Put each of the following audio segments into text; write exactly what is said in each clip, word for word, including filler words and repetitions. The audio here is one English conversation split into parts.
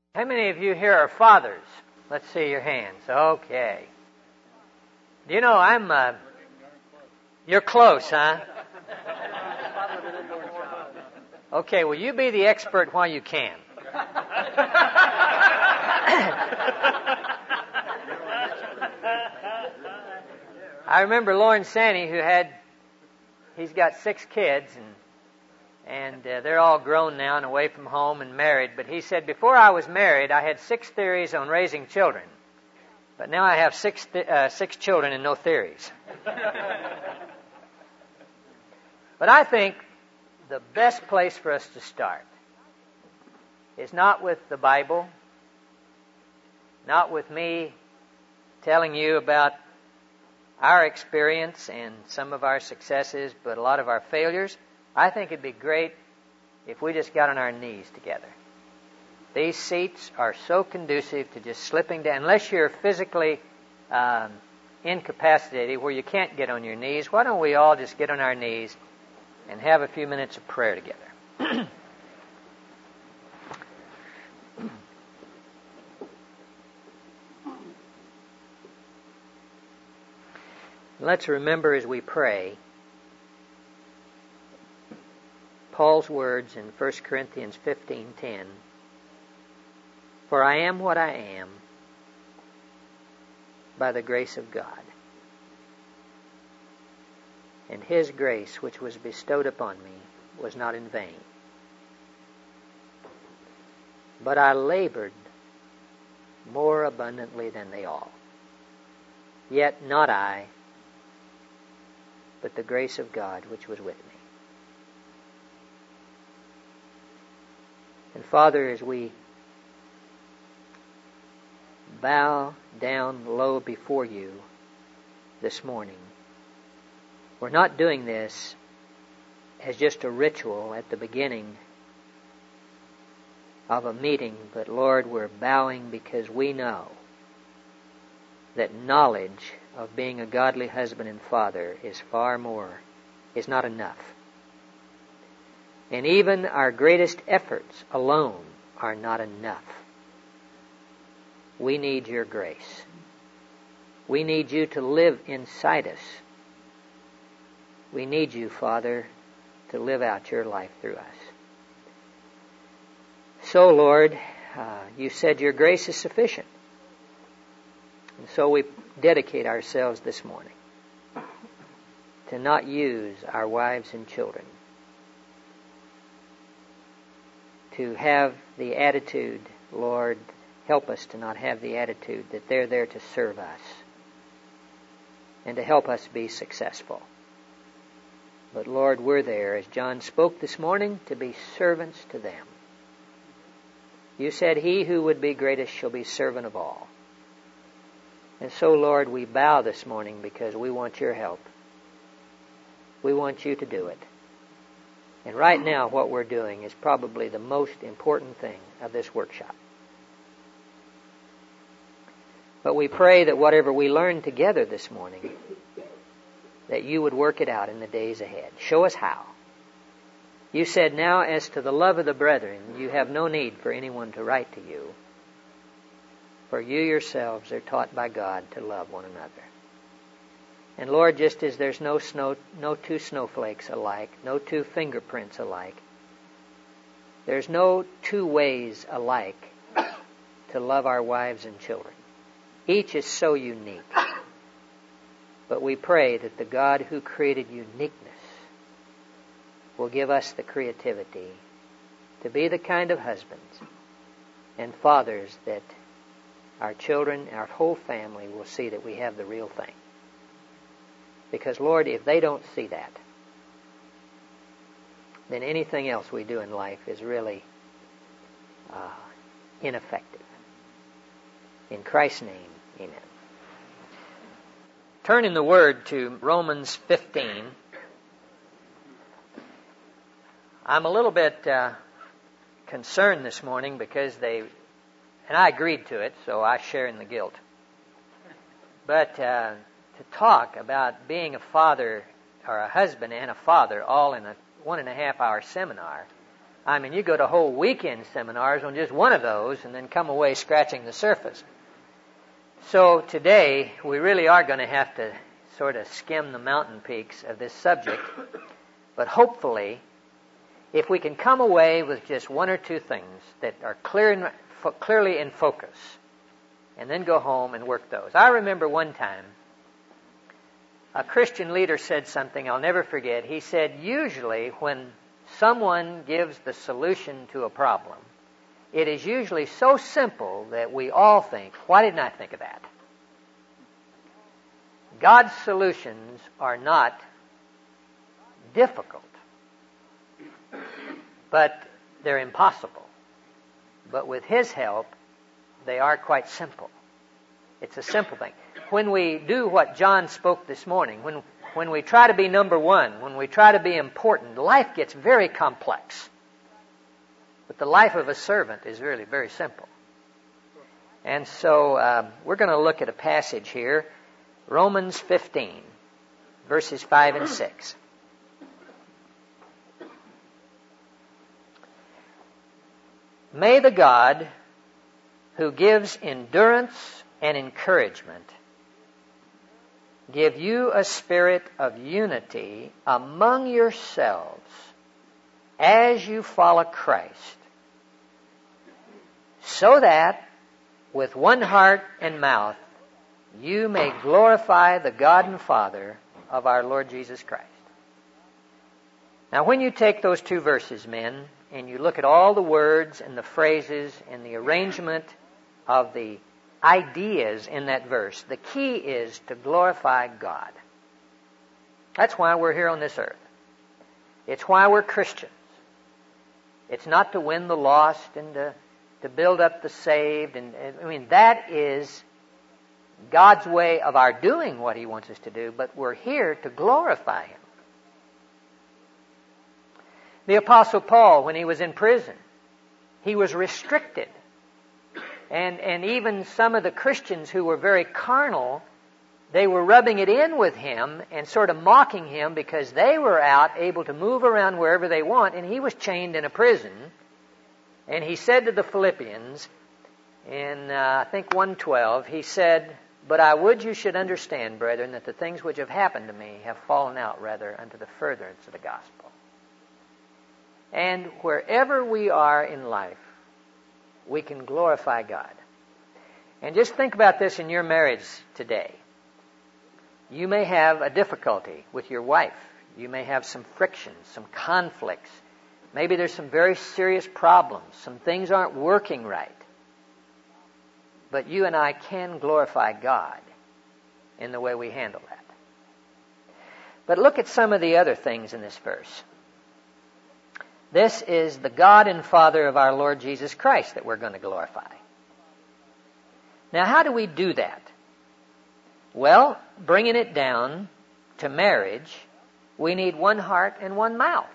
How many of you here are fathers? Let's see your hands. Okay. Do you know I'm, uh, you're close, huh? Okay, well, you be the expert while you can. I remember Lauren Sanny, who had, he's got six kids, and and uh, they're all grown now and away from home and married. But he said, before I was married, I had six theories on raising children. But now I have six th- uh, six children and no theories. But I think the best place for us to start is not with the Bible, not with me telling you about our experience and some of our successes, but a lot of our failures. I think it'd be great if we just got on our knees together. These seats are so conducive to just slipping down. Unless you're physically um, incapacitated where you can't get on your knees, why don't we all just get on our knees and have a few minutes of prayer together? Let's remember as we pray Paul's words in First Corinthians fifteen ten. For I am what I am by the grace of God. And His grace which was bestowed upon me was not in vain. But I labored more abundantly than they all. Yet not I, but the grace of God which was with me. And Father, as we bow down low before you this morning, we're not doing this as just a ritual at the beginning of a meeting, but Lord, we're bowing because we know that knowledge of being a godly husband and father is far more, is not enough. And even our greatest efforts alone are not enough. We need your grace. We need you to live inside us. We need you, Father, to live out your life through us. So, Lord, uh, you said your grace is sufficient. And so we dedicate ourselves this morning to not use our wives and children, to have the attitude, Lord, help us to not have the attitude that they're there to serve us and to help us be successful. But Lord, we're there, as John spoke this morning, to be servants to them. You said, he who would be greatest shall be servant of all. And so, Lord, we bow this morning because we want your help. We want you to do it. And right now, what we're doing is probably the most important thing of this workshop. But we pray that whatever we learn together this morning, that you would work it out in the days ahead. Show us how. You said, now as to the love of the brethren, you have no need for anyone to write to you, for you yourselves are taught by God to love one another. And Lord, just as there's no snow, no two snowflakes alike, no two fingerprints alike, there's no two ways alike to love our wives and children. Each is so unique. But we pray that the God who created uniqueness will give us the creativity to be the kind of husbands and fathers that our children, our whole family will see that we have the real thing. Because, Lord, if they don't see that, then anything else we do in life is really uh, ineffective. In Christ's name, amen. Turn in the Word to Romans fifteen. I'm a little bit uh, concerned this morning because they, and I agreed to it, so I share in the guilt. But uh, to talk about being a father or a husband and a father all in a one and a half hour seminar I mean, you go to whole weekend seminars on just one of those and then come away scratching the surface. So today, we really are going to have to sort of skim the mountain peaks of this subject. But hopefully, if we can come away with just one or two things that are clear in, fo- clearly in focus, and then go home and work those. I remember one time, a Christian leader said something I'll never forget. He said, usually when someone gives the solution to a problem, it is usually so simple that we all think, why didn't I think of that? God's solutions are not difficult, but they're impossible. But with His help, they are quite simple. It's a simple thing. When we do what John spoke this morning, when when we try to be number one, when we try to be important, life gets very complex. But the life of a servant is really very simple. And so uh, we're going to look at a passage here, Romans fifteen, verses five and six. May the God who gives endurance and encouragement give you a spirit of unity among yourselves as you follow Christ, so that with one heart and mouth you may glorify the God and Father of our Lord Jesus Christ. Now, when you take those two verses, men, and you look at all the words and the phrases and the arrangement of the ideas in that verse, the key is to glorify God. That's why we're here on this earth. It's why we're Christians. It's not to win the lost and to, to build up the saved. And, and I mean, that is God's way of our doing what He wants us to do, but we're here to glorify Him. The Apostle Paul, when he was in prison, he was restricted. And, and even some of the Christians who were very carnal, they were rubbing it in with him and sort of mocking him because they were out able to move around wherever they want, and he was chained in a prison. And he said to the Philippians, in uh, I think one twelve, he said, "But I would you should understand, brethren, that the things which have happened to me have fallen out rather unto the furtherance of the gospel." And wherever we are in life, we can glorify God. And just think about this in your marriage today. You may have a difficulty with your wife. You may have some frictions, some conflicts. Maybe there's some very serious problems. Some things aren't working right. But you and I can glorify God in the way we handle that. But look at some of the other things in this verse. This is the God and Father of our Lord Jesus Christ that we're going to glorify. Now, how do we do that? Well, bringing it down to marriage, we need one heart and one mouth.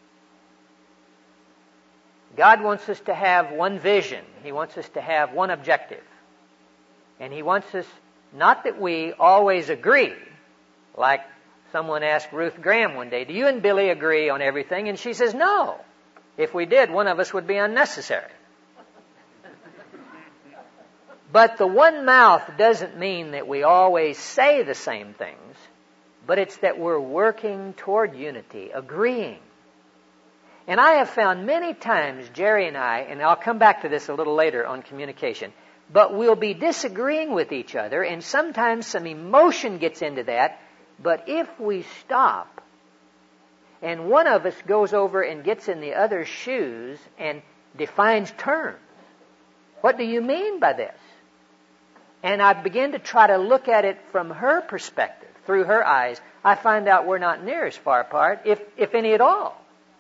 God wants us to have one vision. He wants us to have one objective. And He wants us, not that we always agree, like someone asked Ruth Graham one day, "Do you and Billy agree on everything?" And she says, "No. If we did, one of us would be unnecessary." But the one mouth doesn't mean that we always say the same things, but it's that we're working toward unity, agreeing. And I have found many times, Jerry and I, and I'll come back to this a little later on communication, but we'll be disagreeing with each other, and sometimes some emotion gets into that. But if we stop, and one of us goes over and gets in the other's shoes and defines terms, what do you mean by this? And I begin to try to look at it from her perspective, through her eyes. I find out we're not near as far apart, if, if any at all.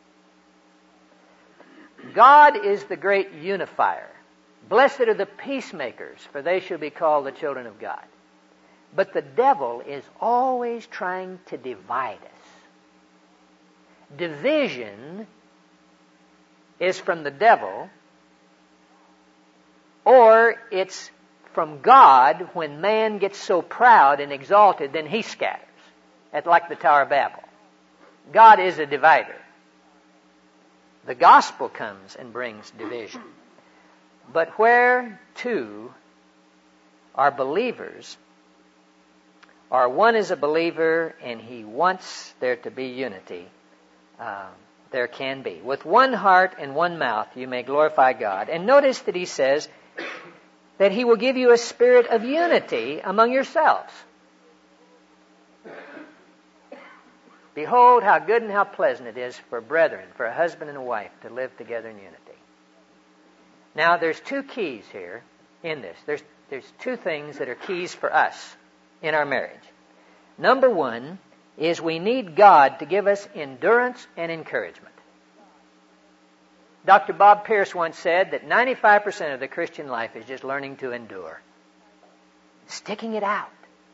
God is the great unifier. Blessed are the peacemakers, for they shall be called the children of God. But the devil is always trying to divide us. Division is from the devil, or it's from God when man gets so proud and exalted, then he scatters. That's like the Tower of Babel. God is a divider. The gospel comes and brings division. But where two are believers, or one is a believer and he wants there to be unity, uh, there can be. With one heart and one mouth you may glorify God. And notice that he says that he will give you a spirit of unity among yourselves. Behold how good and how pleasant it is for brethren, for a husband and a wife to live together in unity. Now there's two keys here in this. There's, there's two things that are keys for us in our marriage. Number one is we need God to give us endurance and encouragement. Doctor Bob Pierce once said that ninety-five percent of the Christian life is just learning to endure. Sticking it out.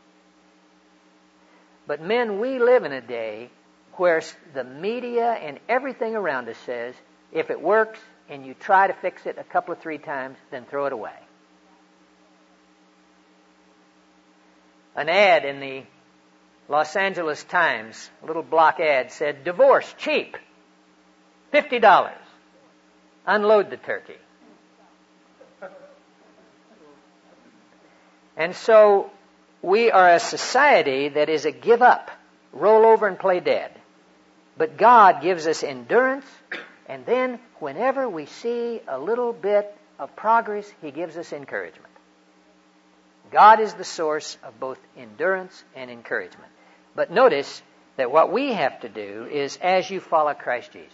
But men, we live in a day where the media and everything around us says, if it works and you try to fix it a couple of three times, then throw it away. An ad in the Los Angeles Times, a little block ad, said, divorce, cheap, fifty dollars. Unload the turkey. And so we are a society that is a give up, roll over and play dead. But God gives us endurance, and then whenever we see a little bit of progress, He gives us encouragement. God is the source of both endurance and encouragement. But notice that what we have to do is as you follow Christ Jesus.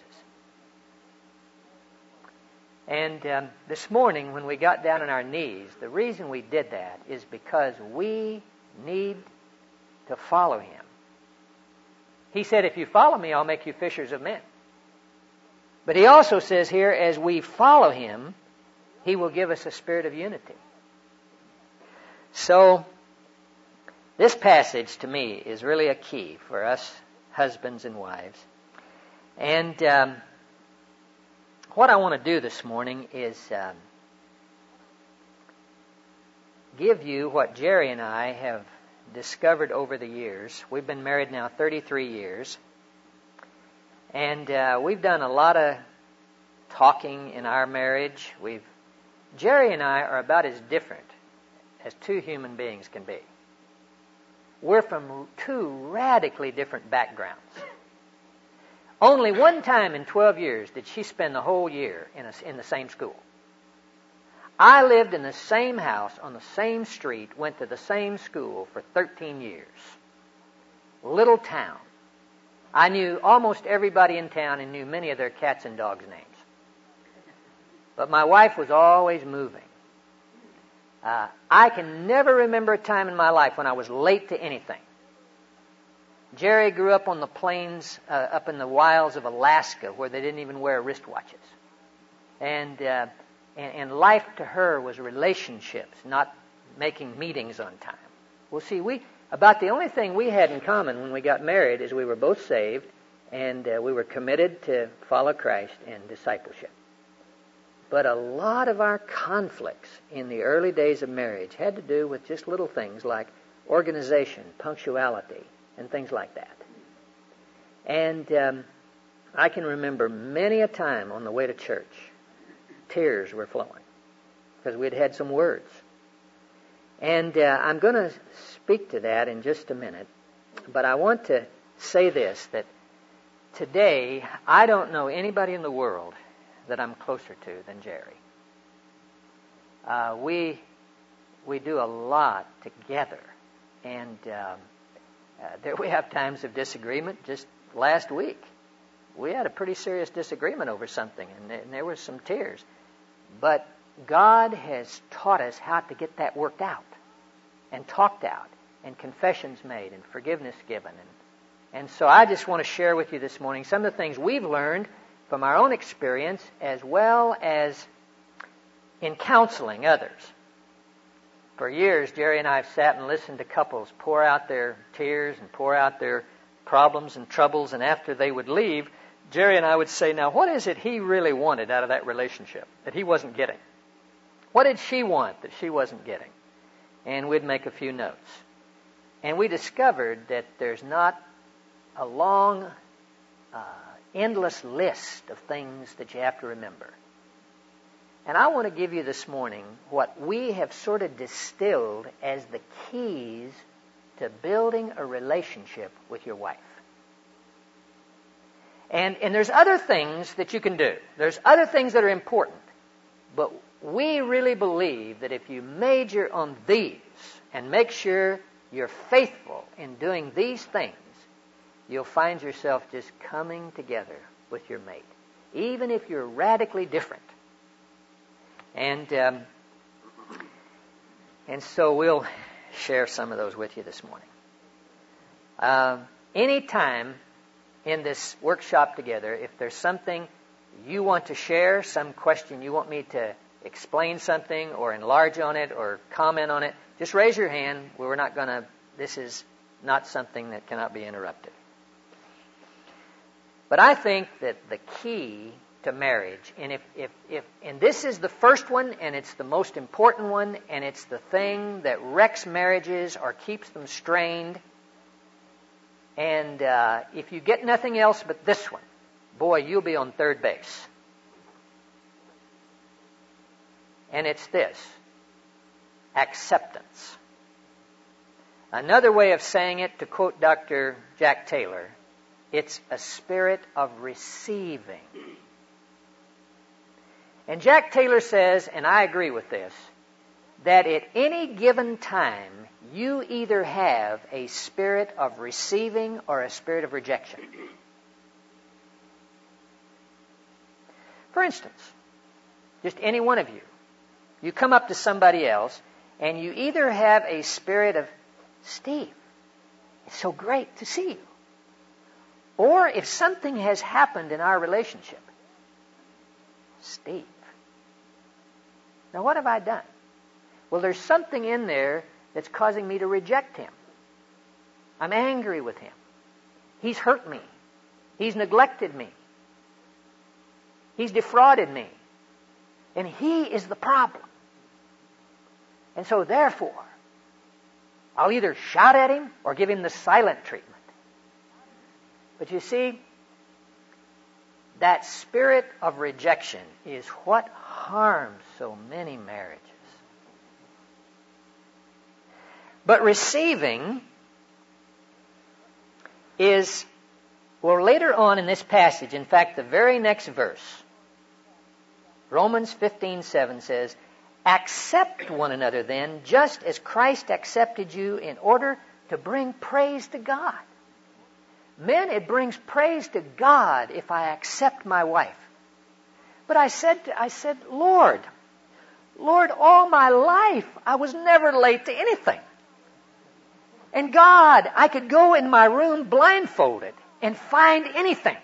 And um, this morning when we got down on our knees, the reason we did that is because we need to follow Him. He said, if you follow me, I'll make you fishers of men. But He also says here, as we follow Him, He will give us a spirit of unity. So, this passage to me is really a key for us husbands and wives. And um, what I want to do this morning is um, give you what Jerry and I have discovered over the years. We've been married now thirty-three years. And uh, we've done a lot of talking in our marriage. We've Jerry and I are about as different as two human beings can be. We're from two radically different backgrounds. Only one time in twelve years did she spend the whole year in, a, in the same school. I lived in the same house on the same street, went to the same school for thirteen years. Little town. I knew almost everybody in town and knew many of their cats and dogs' names. But my wife was always moving. Uh, I can never remember a time in my life when I was late to anything. Jerry grew up on the plains uh, up in the wilds of Alaska where they didn't even wear wristwatches. And, uh, and, and life to her was relationships, not making meetings on time. Well, see, we about the only thing we had in common when we got married is we were both saved and uh, we were committed to follow Christ and discipleship. But a lot of our conflicts in the early days of marriage had to do with just little things like organization, punctuality, and things like that. And um, I can remember many a time on the way to church, tears were flowing because we'd had some words. And uh, I'm going to speak to that in just a minute, but I want to say this, that today I don't know anybody in the world that I'm closer to than Jerry. Uh, we we do a lot together, and um, uh, there we have times of disagreement. Just last week, we had a pretty serious disagreement over something, and, and there were some tears. But God has taught us how to get that worked out, and talked out, and confessions made, and forgiveness given, and and so I just want to share with you this morning some of the things we've learned from our own experience, as well as in counseling others. For years, Jerry and I have sat and listened to couples pour out their tears and pour out their problems and troubles, and after they would leave, Jerry and I would say, now, what is it he really wanted out of that relationship that he wasn't getting? What did she want that she wasn't getting? And we'd make a few notes. And we discovered that there's not a long uh, endless list of things that you have to remember. And I want to give you this morning what we have sort of distilled as the keys to building a relationship with your wife. And, and there's other things that you can do. There's other things that are important. But we really believe that if you major on these and make sure you're faithful in doing these things, you'll find yourself just coming together with your mate, even if you're radically different. And um, and so we'll share some of those with you this morning. Uh, anytime in this workshop together, if there's something you want to share, some question you want me to explain something or enlarge on it or comment on it, just raise your hand. We're not going to, this is not something that cannot be interrupted. But I think that the key to marriage, and if, if, if, and this is the first one, and it's the most important one, and it's the thing that wrecks marriages or keeps them strained. And uh, if you get nothing else but this one, boy, you'll be on third base. And it's this: acceptance. Another way of saying it, to quote Doctor Jack Taylor, it's a spirit of receiving. And Jack Taylor says, and I agree with this, that at any given time, you either have a spirit of receiving or a spirit of rejection. For instance, just any one of you, you come up to somebody else, and you either have a spirit of, Steve, it's so great to see you. Or if something has happened in our relationship, Steve, now what have I done? Well, there's something in there that's causing me to reject him. I'm angry with him. He's hurt me. He's neglected me. He's defrauded me. And he is the problem. And so therefore, I'll either shout at him or give him the silent treatment. But you see, that spirit of rejection is what harms so many marriages. But receiving is, well, later on in this passage, in fact, the very next verse, Romans fifteen seven says, accept one another then, just as Christ accepted you, in order to bring praise to God. Men, it brings praise to God if I accept my wife. But I said, I said, Lord, Lord, all my life I was never late to anything. And God, I could go in my room blindfolded and find anything.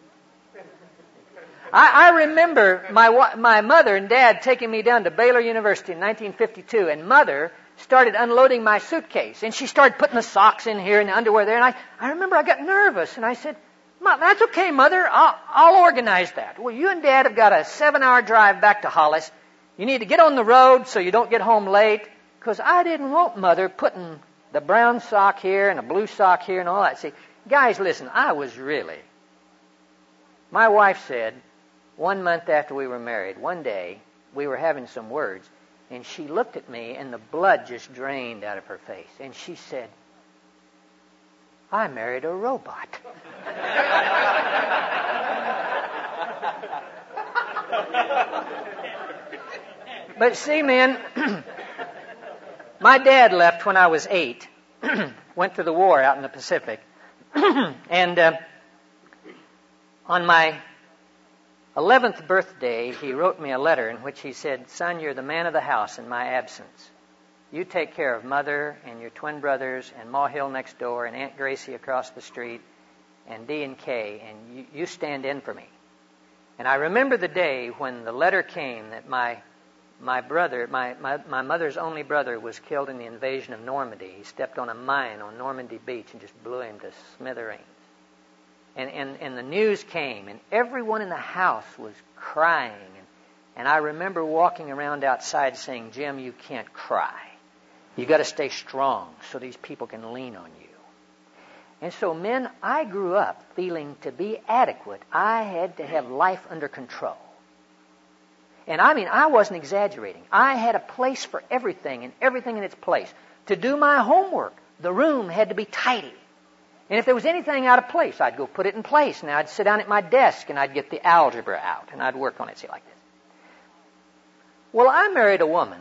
I, I remember my my mother and Dad taking me down to Baylor University in nineteen fifty-two, and Mother started unloading my suitcase, and she started putting the socks in here and the underwear there, and I, I remember I got nervous, and I said, Mom, that's okay, Mother, I'll, I'll organize that. Well, you and Dad have got a seven-hour drive back to Hollis. You need to get on the road so you don't get home late, because I didn't want Mother putting the brown sock here and a blue sock here and all that. See, guys, listen, I was really, my wife said, one month after we were married, one day, we were having some words, and she looked at me, and the blood just drained out of her face. And she said, I married a robot. But see, man, my dad left when I was eight, went to the war out in the Pacific. and uh, on my eleventh birthday, he wrote me a letter in which he said, son, you're the man of the house in my absence. You take care of Mother and your twin brothers and Ma Hill next door and Aunt Gracie across the street and D and K, and you, you stand in for me. And I remember the day when the letter came that my my brother, my, my, my mother's only brother, was killed in the invasion of Normandy. He stepped on a mine on Normandy Beach and just blew him to smithereens. And, and, and the news came, and everyone in the house was crying. And, and I remember walking around outside saying, Jim, you can't cry. You've got to stay strong so these people can lean on you. And so, men, I grew up feeling to be adequate, I had to have life under control. And I mean, I wasn't exaggerating. I had a place for everything and everything in its place. To do my homework, the room had to be tidy. And if there was anything out of place, I'd go put it in place. And I'd sit down at my desk and I'd get the algebra out and I'd work on it, see, like this. Well, I married a woman.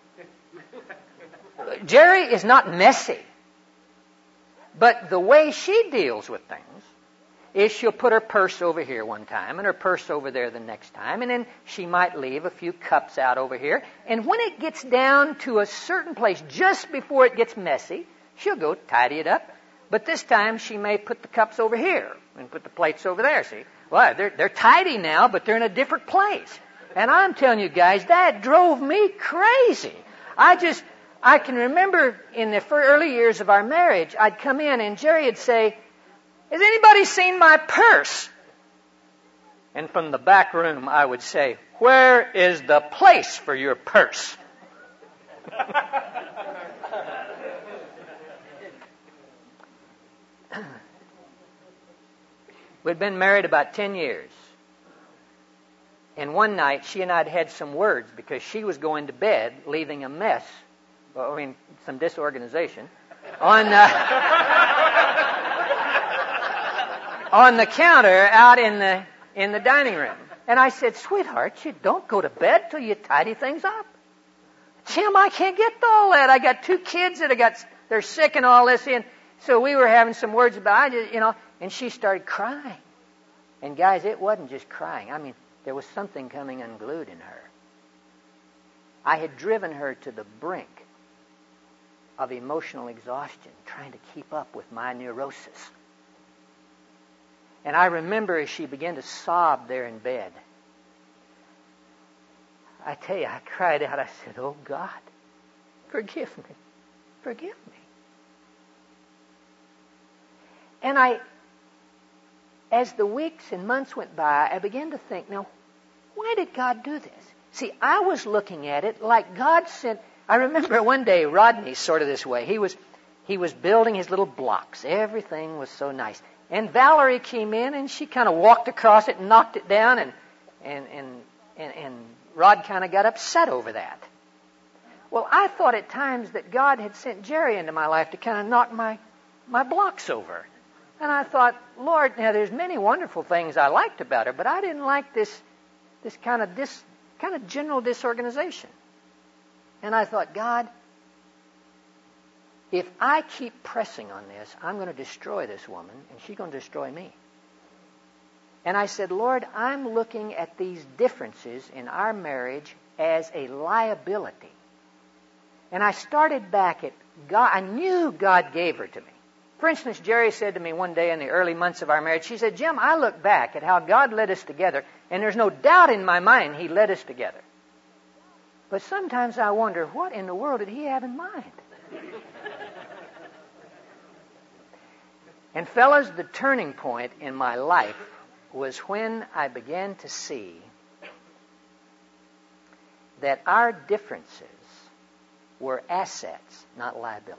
Jerry is not messy. But the way she deals with things is she'll put her purse over here one time and her purse over there the next time, and then she might leave a few cups out over here. And when it gets down to a certain place, just before it gets messy, she'll go tidy it up. But this time she may put the cups over here and put the plates over there, see? Well, they're, they're tidy now, but they're in a different place. And I'm telling you guys, that drove me crazy. I just... I can remember in the early years of our marriage, I'd come in and Jerry would say, "Has anybody seen my purse?" And from the back room, I would say, "Where is the place for your purse?" We'd been married about ten years. And one night, she and I had had some words because she was going to bed, leaving a mess. Well, I mean, some disorganization, on, uh, on the counter out in the in the dining room. And I said, "Sweetheart, you don't go to bed till you tidy things up." "Jim, I can't get to all that. I got two kids that I got, they're sick and all this." And so we were having some words about it, you know, and she started crying. And guys, it wasn't just crying. I mean, there was something coming unglued in her. I had driven her to the brink of emotional exhaustion, trying to keep up with my neurosis. And I remember as she began to sob there in bed, I tell you, I cried out, I said, "Oh God, forgive me, forgive me." And I, as the weeks and months went by, I began to think, now, why did God do this? See, I was looking at it like God sent. I remember one day, Rodney's sort of this way. He was he was building his little blocks. Everything was so nice. And Valerie came in and she kind of walked across it and knocked it down, and and and and, and Rod kind of got upset over that. Well, I thought at times that God had sent Jerry into my life to kind of knock my my blocks over. And I thought, Lord, now there's many wonderful things I liked about her, but I didn't like this this kind of dis kind of general disorganization. And I thought, God, if I keep pressing on this, I'm going to destroy this woman, and she's going to destroy me. And I said, Lord, I'm looking at these differences in our marriage as a liability. And I started back at God. I knew God gave her to me. For instance, Jerry said to me one day in the early months of our marriage, she said, "Jim, I look back at how God led us together, and there's no doubt in my mind He led us together. But sometimes I wonder, what in the world did He have in mind?" And fellas, the turning point in my life was when I began to see that our differences were assets, not liabilities.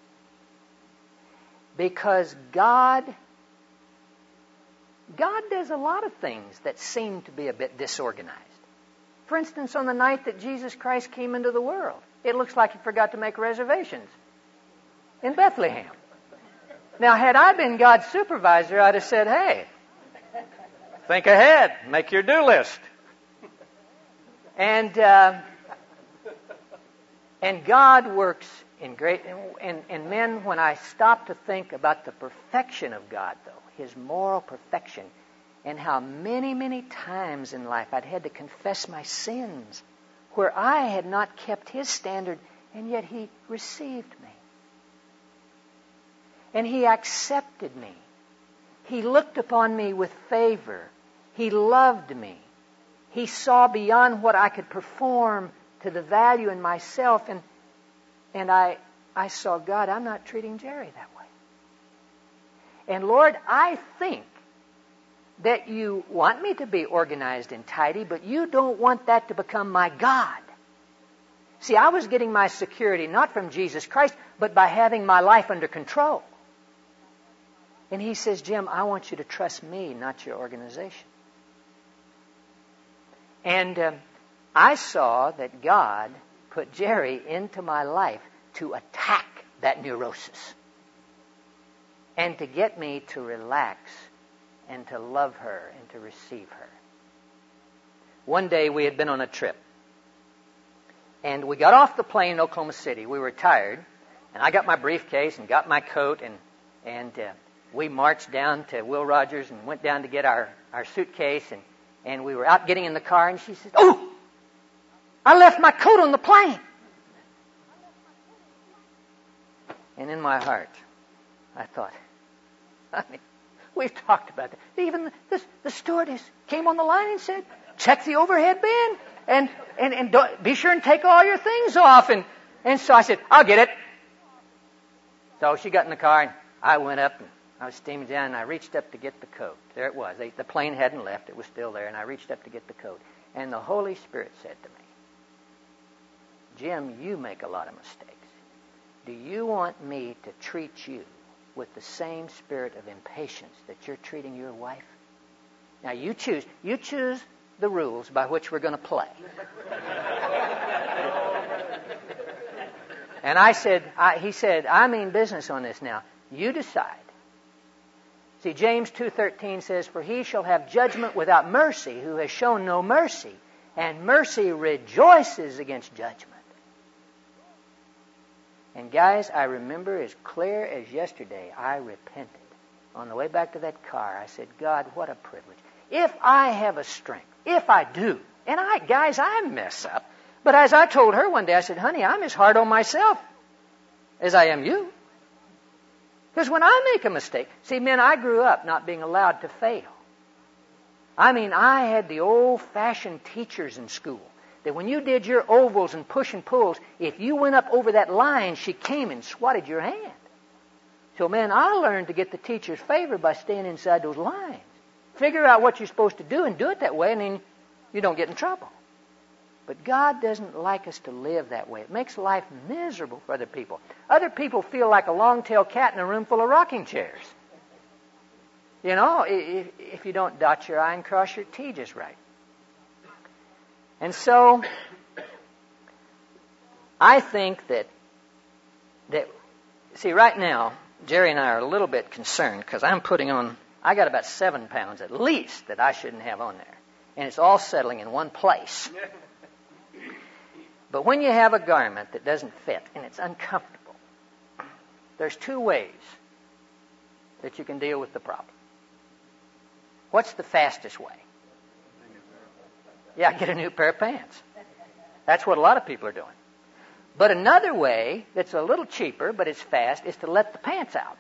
Because God, God does a lot of things that seem to be a bit disorganized. For instance, on the night that Jesus Christ came into the world, it looks like He forgot to make reservations in Bethlehem. Now, had I been God's supervisor, I'd have said, "Hey, think ahead, make your do list." And uh, and God works in great, and, and men, when I stop to think about the perfection of God, though, His moral perfection, and how many, many times in life I'd had to confess my sins where I had not kept His standard, and yet He received me. And He accepted me. He looked upon me with favor. He loved me. He saw beyond what I could perform to the value in myself. And and I I saw, God, I'm not treating Jerry that way. And Lord, I think that You want me to be organized and tidy, but You don't want that to become my God. See, I was getting my security not from Jesus Christ, but by having my life under control. And he says, Jim, I want you to trust me, not your organization. And um, I saw that God put Jerry into my life to attack that neurosis and to get me to relax and to love her and to receive her. One day we had been on a trip, and we got off the plane in Oklahoma City. We were tired, and I got my briefcase and got my coat, and and uh, we marched down to Will Rogers and went down to get our, our suitcase, and, and we were out getting in the car, and she said, oh, I left my coat on the plane. And in my heart, I thought, I mean, we've talked about that. Even the, the stewardess came on the line and said, check the overhead bin and and and don't, be sure and take all your things off. And and so I said, I'll get it. So she got in the car, and I went up, and I was steaming down, and I reached up to get the coat. There it was. They, the plane hadn't left. It was still there, and I reached up to get the coat. And the Holy Spirit said to me, Jim, you make a lot of mistakes. Do you want me to treat you with the same spirit of impatience that you're treating your wife? Now, you choose. You choose the rules by which we're going to play. And I said, I, he said, I mean business on this now. You decide. See, James two thirteen says, for he shall have judgment without mercy who has shown no mercy, and mercy rejoices against judgment. And guys, I remember as clear as yesterday, I repented. On the way back to that car, I said, God, what a privilege. If I have a strength, if I do, and I, guys, I mess up. But as I told her one day, I said, honey, I'm as hard on myself as I am you. Because when I make a mistake, see, men, I grew up not being allowed to fail. I mean, I had the old-fashioned teachers in school that when you did your ovals and push and pulls, if you went up over that line, she came and swatted your hand. So, man, I learned to get the teacher's favor by staying inside those lines. Figure out what you're supposed to do and do it that way, and then you don't get in trouble. But God doesn't like us to live that way. It makes life miserable for other people. Other people feel like a long-tailed cat in a room full of rocking chairs. You know, if, if you don't dot your I and cross your T just right. And so, I think that, that, see, right now, Jerry and I are a little bit concerned because I'm putting on, I got about seven pounds at least that I shouldn't have on there. And it's all settling in one place. But when you have a garment that doesn't fit and it's uncomfortable, there's two ways that you can deal with the problem. What's the fastest way? Yeah, get a new pair of pants. That's what a lot of people are doing. But another way that's a little cheaper, but it's fast, is to let the pants out.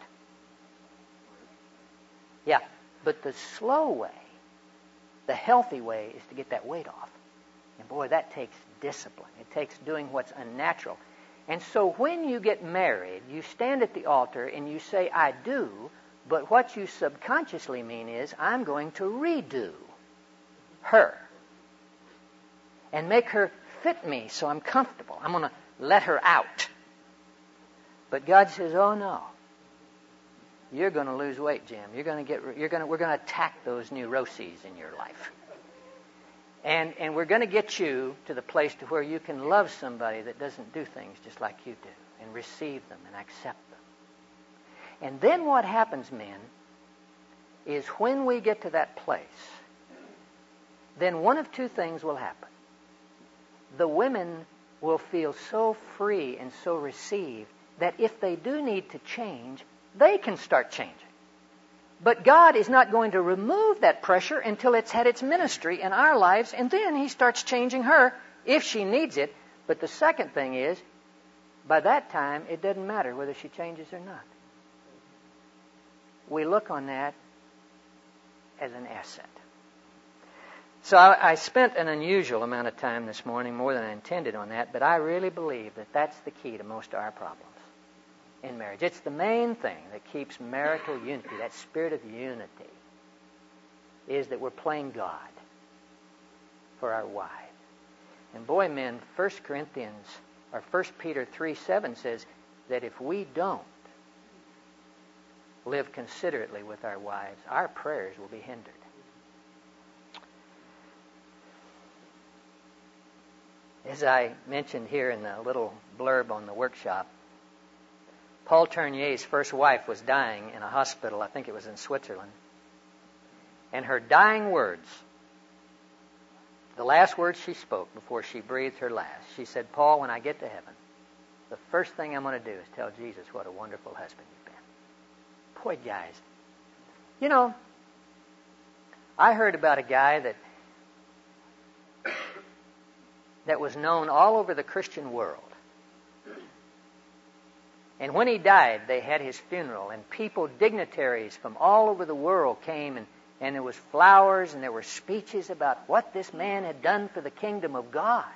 Yeah, but the slow way, the healthy way, is to get that weight off. And boy, that takes discipline. It takes doing what's unnatural. And so when you get married, you stand at the altar and you say, I do, but what you subconsciously mean is, I'm going to redo her and make her fit me so I'm comfortable. I'm going to let her out. But God says, oh no. You're going to lose weight, Jim. You're going to get you're going to we're going to attack those neuroses in your life. And and we're going to get you to the place to where you can love somebody that doesn't do things just like you do and receive them and accept them. And then what happens, men, is when we get to that place, then one of two things will happen. The women will feel so free and so received that if they do need to change, they can start changing. But God is not going to remove that pressure until it's had its ministry in our lives, and then He starts changing her if she needs it. But the second thing is, by that time, it doesn't matter whether she changes or not. We look on that as an asset. So I, I spent an unusual amount of time this morning, more than I intended on that, but I really believe that that's the key to most of our problems in marriage. It's the main thing that keeps marital unity, that spirit of unity, is that we're playing God for our wife. And boy, men, First Corinthians, or First Peter three seven says that if we don't, live considerately with our wives, our prayers will be hindered. As I mentioned here in the little blurb on the workshop, Paul Tournier's first wife was dying in a hospital, I think it was in Switzerland. And her dying words, the last words she spoke before she breathed her last, she said, Paul, when I get to heaven, the first thing I'm going to do is tell Jesus what a wonderful husband you've been. Boy, guys, you know, I heard about a guy that that was known all over the Christian world. And when he died, they had his funeral, and people, dignitaries from all over the world came, and, and there was flowers, and there were speeches about what this man had done for the kingdom of God.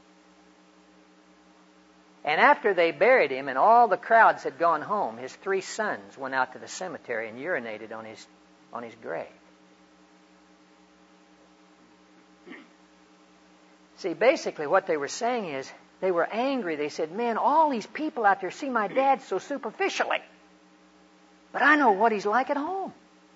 And after they buried him and all the crowds had gone home, his three sons went out to the cemetery and urinated on his, on his grave. See, basically what they were saying is, they were angry. They said, man, all these people out there see my dad so superficially. But I know what he's like at home.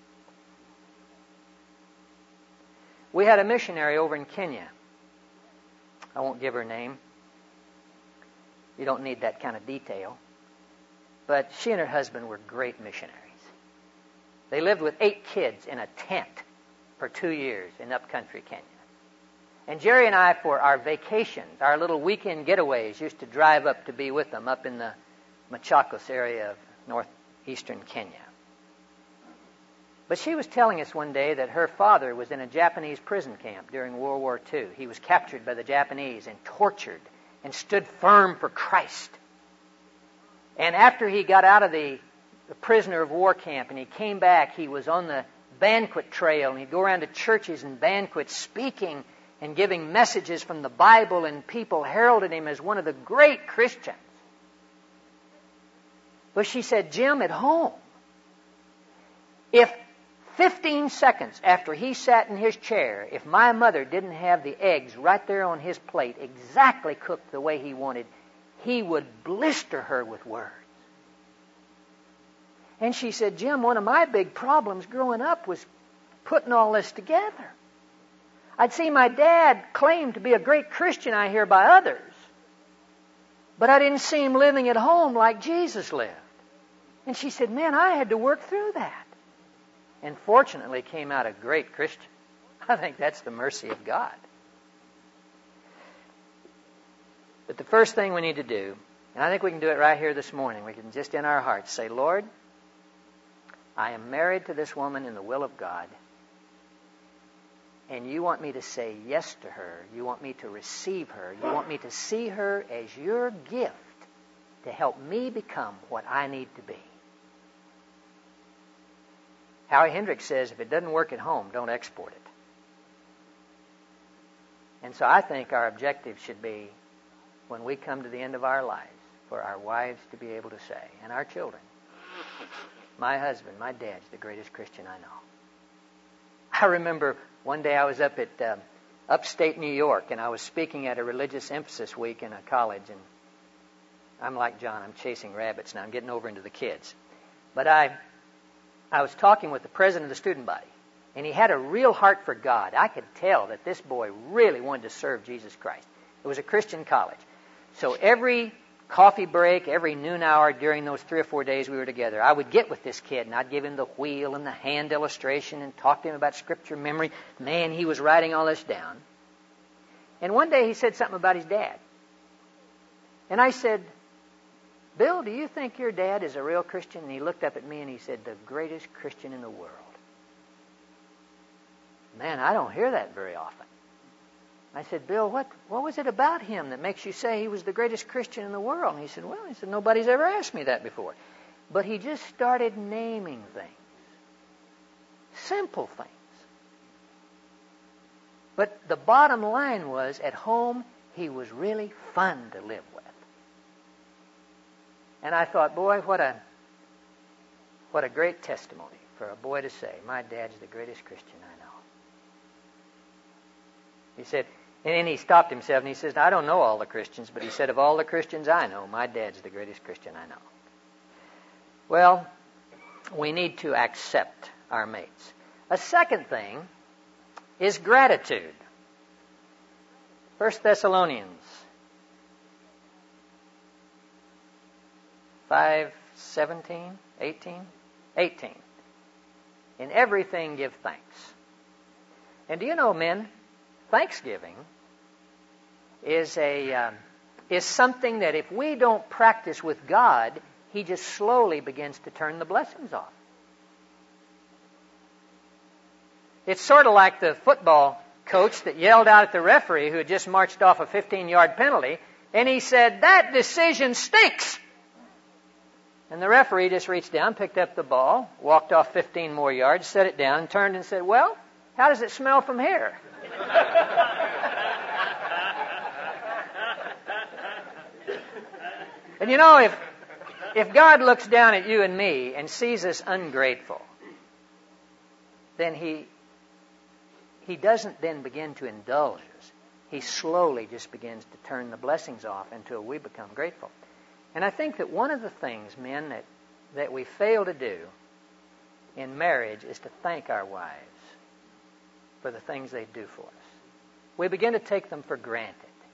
We had a missionary over in Kenya. I won't give her name. You don't need that kind of detail. But she and her husband were great missionaries. They lived with eight kids in a tent for two years in upcountry Kenya. And Jerry and I, for our vacations, our little weekend getaways, used to drive up to be with them up in the Machakos area of northeastern Kenya. But she was telling us one day that her father was in a Japanese prison camp during World War Two. He was captured by the Japanese and tortured and stood firm for Christ. And after he got out of the, the prisoner of war camp and he came back, he was on the banquet trail, and he'd go around to churches and banquets speaking and giving messages from the Bible, and people heralded him as one of the great Christians. But she said, Jim, at home, if fifteen seconds after he sat in his chair, if my mother didn't have the eggs right there on his plate, exactly cooked the way he wanted, he would blister her with words. And she said, Jim, one of my big problems growing up was putting all this together. I'd see my dad claim to be a great Christian, I hear, by others. But I didn't see him living at home like Jesus lived. And she said, man, I had to work through that. And fortunately came out a great Christian. I think that's the mercy of God. But the first thing we need to do, and I think we can do it right here this morning, we can just in our hearts say, Lord, I am married to this woman in the will of God. And you want me to say yes to her. You want me to receive her. You want me to see her as your gift to help me become what I need to be. Howie Hendricks says, if it doesn't work at home, don't export it. And so I think our objective should be, when we come to the end of our lives, for our wives to be able to say, and our children, my husband, my dad's the greatest Christian I know. I remember one day I was up at um, upstate New York, and I was speaking at a religious emphasis week in a college, and I'm like John, I'm chasing rabbits now. I'm getting over into the kids. But I I was talking with the president of the student body, and he had a real heart for God. I could tell that this boy really wanted to serve Jesus Christ. It was a Christian college. So every coffee break, every noon hour during those three or four days we were together, I would get with this kid, and I'd give him the wheel and the hand illustration and talk to him about scripture memory. Man, he was writing all this down. And one day he said something about his dad. And I said, Bill, do you think your dad is a real Christian? And he looked up at me and he said, the greatest Christian in the world. Man, I don't hear that very often. I said, Bill, what, what was it about him that makes you say he was the greatest Christian in the world? And he said, well, he said, nobody's ever asked me that before. But he just started naming things. Simple things. But the bottom line was, at home, he was really fun to live with. And I thought, boy, what a what a great testimony for a boy to say, my dad's the greatest Christian I know. He said, and then he stopped himself and he says, I don't know all the Christians, but he said, of all the Christians I know, my dad's the greatest Christian I know. Well, we need to accept our mates. A second thing is gratitude. First Thessalonians five seventeen, eighteen, eighteen. In everything give thanks. And do you know, men, thanksgiving is a um, is something that if we don't practice with God, He just slowly begins to turn the blessings off. It's sort of like the football coach that yelled out at the referee who had just marched off a fifteen-yard penalty, and he said, "That decision stinks." And the referee just reached down, picked up the ball, walked off fifteen more yards, set it down, and turned and said, "Well, how does it smell from here?" And you know, if if God looks down at you and me and sees us ungrateful, then He He doesn't then begin to indulge us. He slowly just begins to turn the blessings off until we become grateful. And I think that one of the things, men, that, that we fail to do in marriage is to thank our wives for the things they do for us. We begin to take them for granted.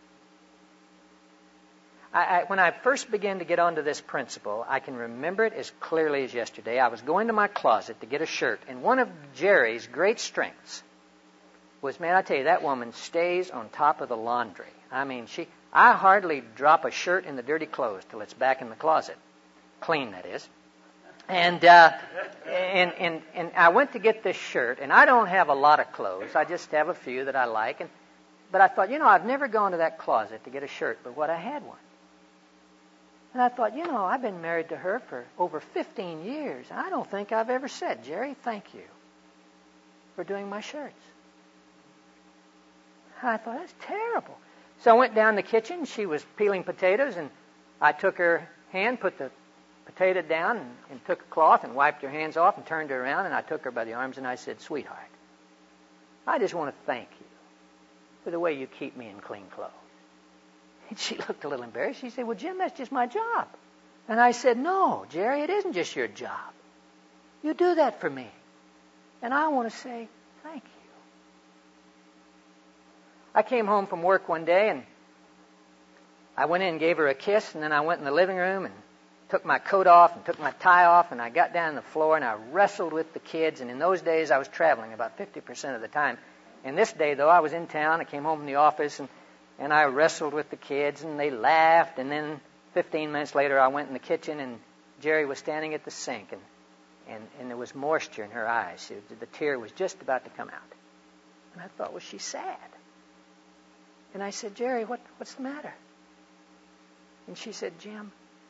I, I, when I first began to get onto this principle, I can remember it as clearly as yesterday. I was going to my closet to get a shirt, and one of Jerry's great strengths was, man, I tell you, that woman stays on top of the laundry. I mean, she... I hardly drop a shirt in the dirty clothes till it's back in the closet. Clean, that is. And, uh, and, and, and I went to get this shirt, and I don't have a lot of clothes. I just have a few that I like. And, but I thought, you know, I've never gone to that closet to get a shirt, but what I had one. And I thought, you know, I've been married to her for over fifteen years. And I don't think I've ever said, "Jerry, thank you for doing my shirts." And I thought, that's terrible. So I went down the kitchen. She was peeling potatoes, and I took her hand, put the potato down, and, and took a cloth and wiped her hands off and turned her around, and I took her by the arms and I said, "Sweetheart, I just want to thank you for the way you keep me in clean clothes." And she looked a little embarrassed. She said, "Well, Jim, that's just my job." And I said, "No, Jerry, it isn't just your job. You do that for me. And I want to say thank you." I came home from work one day, and I went in and gave her a kiss, and then I went in the living room and took my coat off and took my tie off, and I got down on the floor, and I wrestled with the kids. And in those days, I was traveling about fifty percent of the time. And this day, though, I was in town. I came home from the office, and, and I wrestled with the kids, and they laughed. And then fifteen minutes later, I went in the kitchen, and Jerry was standing at the sink, and, and, and there was moisture in her eyes. She, the tear was just about to come out. And I thought, was she sad? And I said, "Jerry, what, what's the matter?" And she said, "Jim,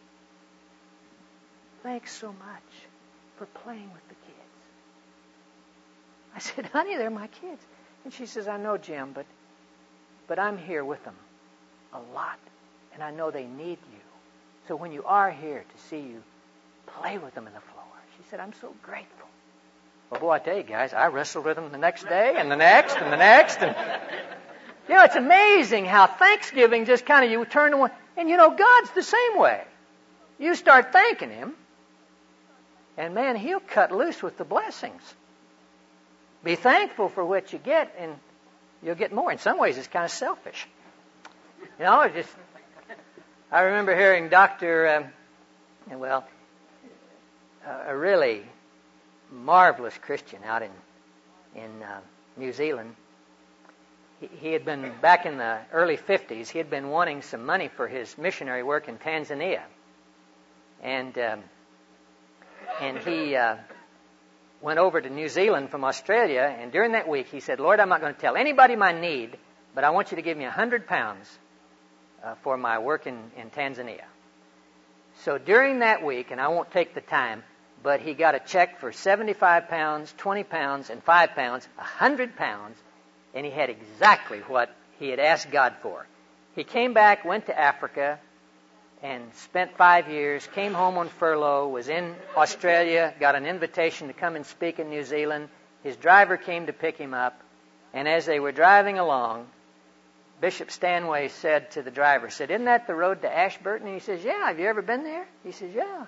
thanks so much for playing with the kids." I said, "Honey, they're my kids." And she says, "I know, Jim, but but I'm here with them a lot, and I know they need you. So when you are here to see you play with them on the floor," she said, "I'm so grateful." Well, boy, I tell you guys, I wrestled with them the next day and the next and the next. And you know, it's amazing how Thanksgiving just kind of, you turn to one, and you know, God's the same way. You start thanking Him, and man, He'll cut loose with the blessings. Be thankful for what you get, and you'll get more. In some ways, it's kind of selfish. You know, it just, I remember hearing Doctor, um, well, a really marvelous Christian out in, in uh, New Zealand. He had been, back in the early fifties, he had been wanting some money for his missionary work in Tanzania. And um, and he uh, went over to New Zealand from Australia, and during that week he said, "Lord, I'm not going to tell anybody my need, but I want you to give me a hundred pounds uh, for my work in, in Tanzania." So during that week, and I won't take the time, but he got a check for seventy-five pounds, twenty pounds, and five pounds, a hundred pounds, and he had exactly what he had asked God for. He came back, went to Africa, and spent five years, came home on furlough, was in Australia, got an invitation to come and speak in New Zealand. His driver came to pick him up, and as they were driving along, Bishop Stanway said to the driver, said, "Isn't that the road to Ashburton?" And he says, "Yeah, have you ever been there?" He says, "Yeah."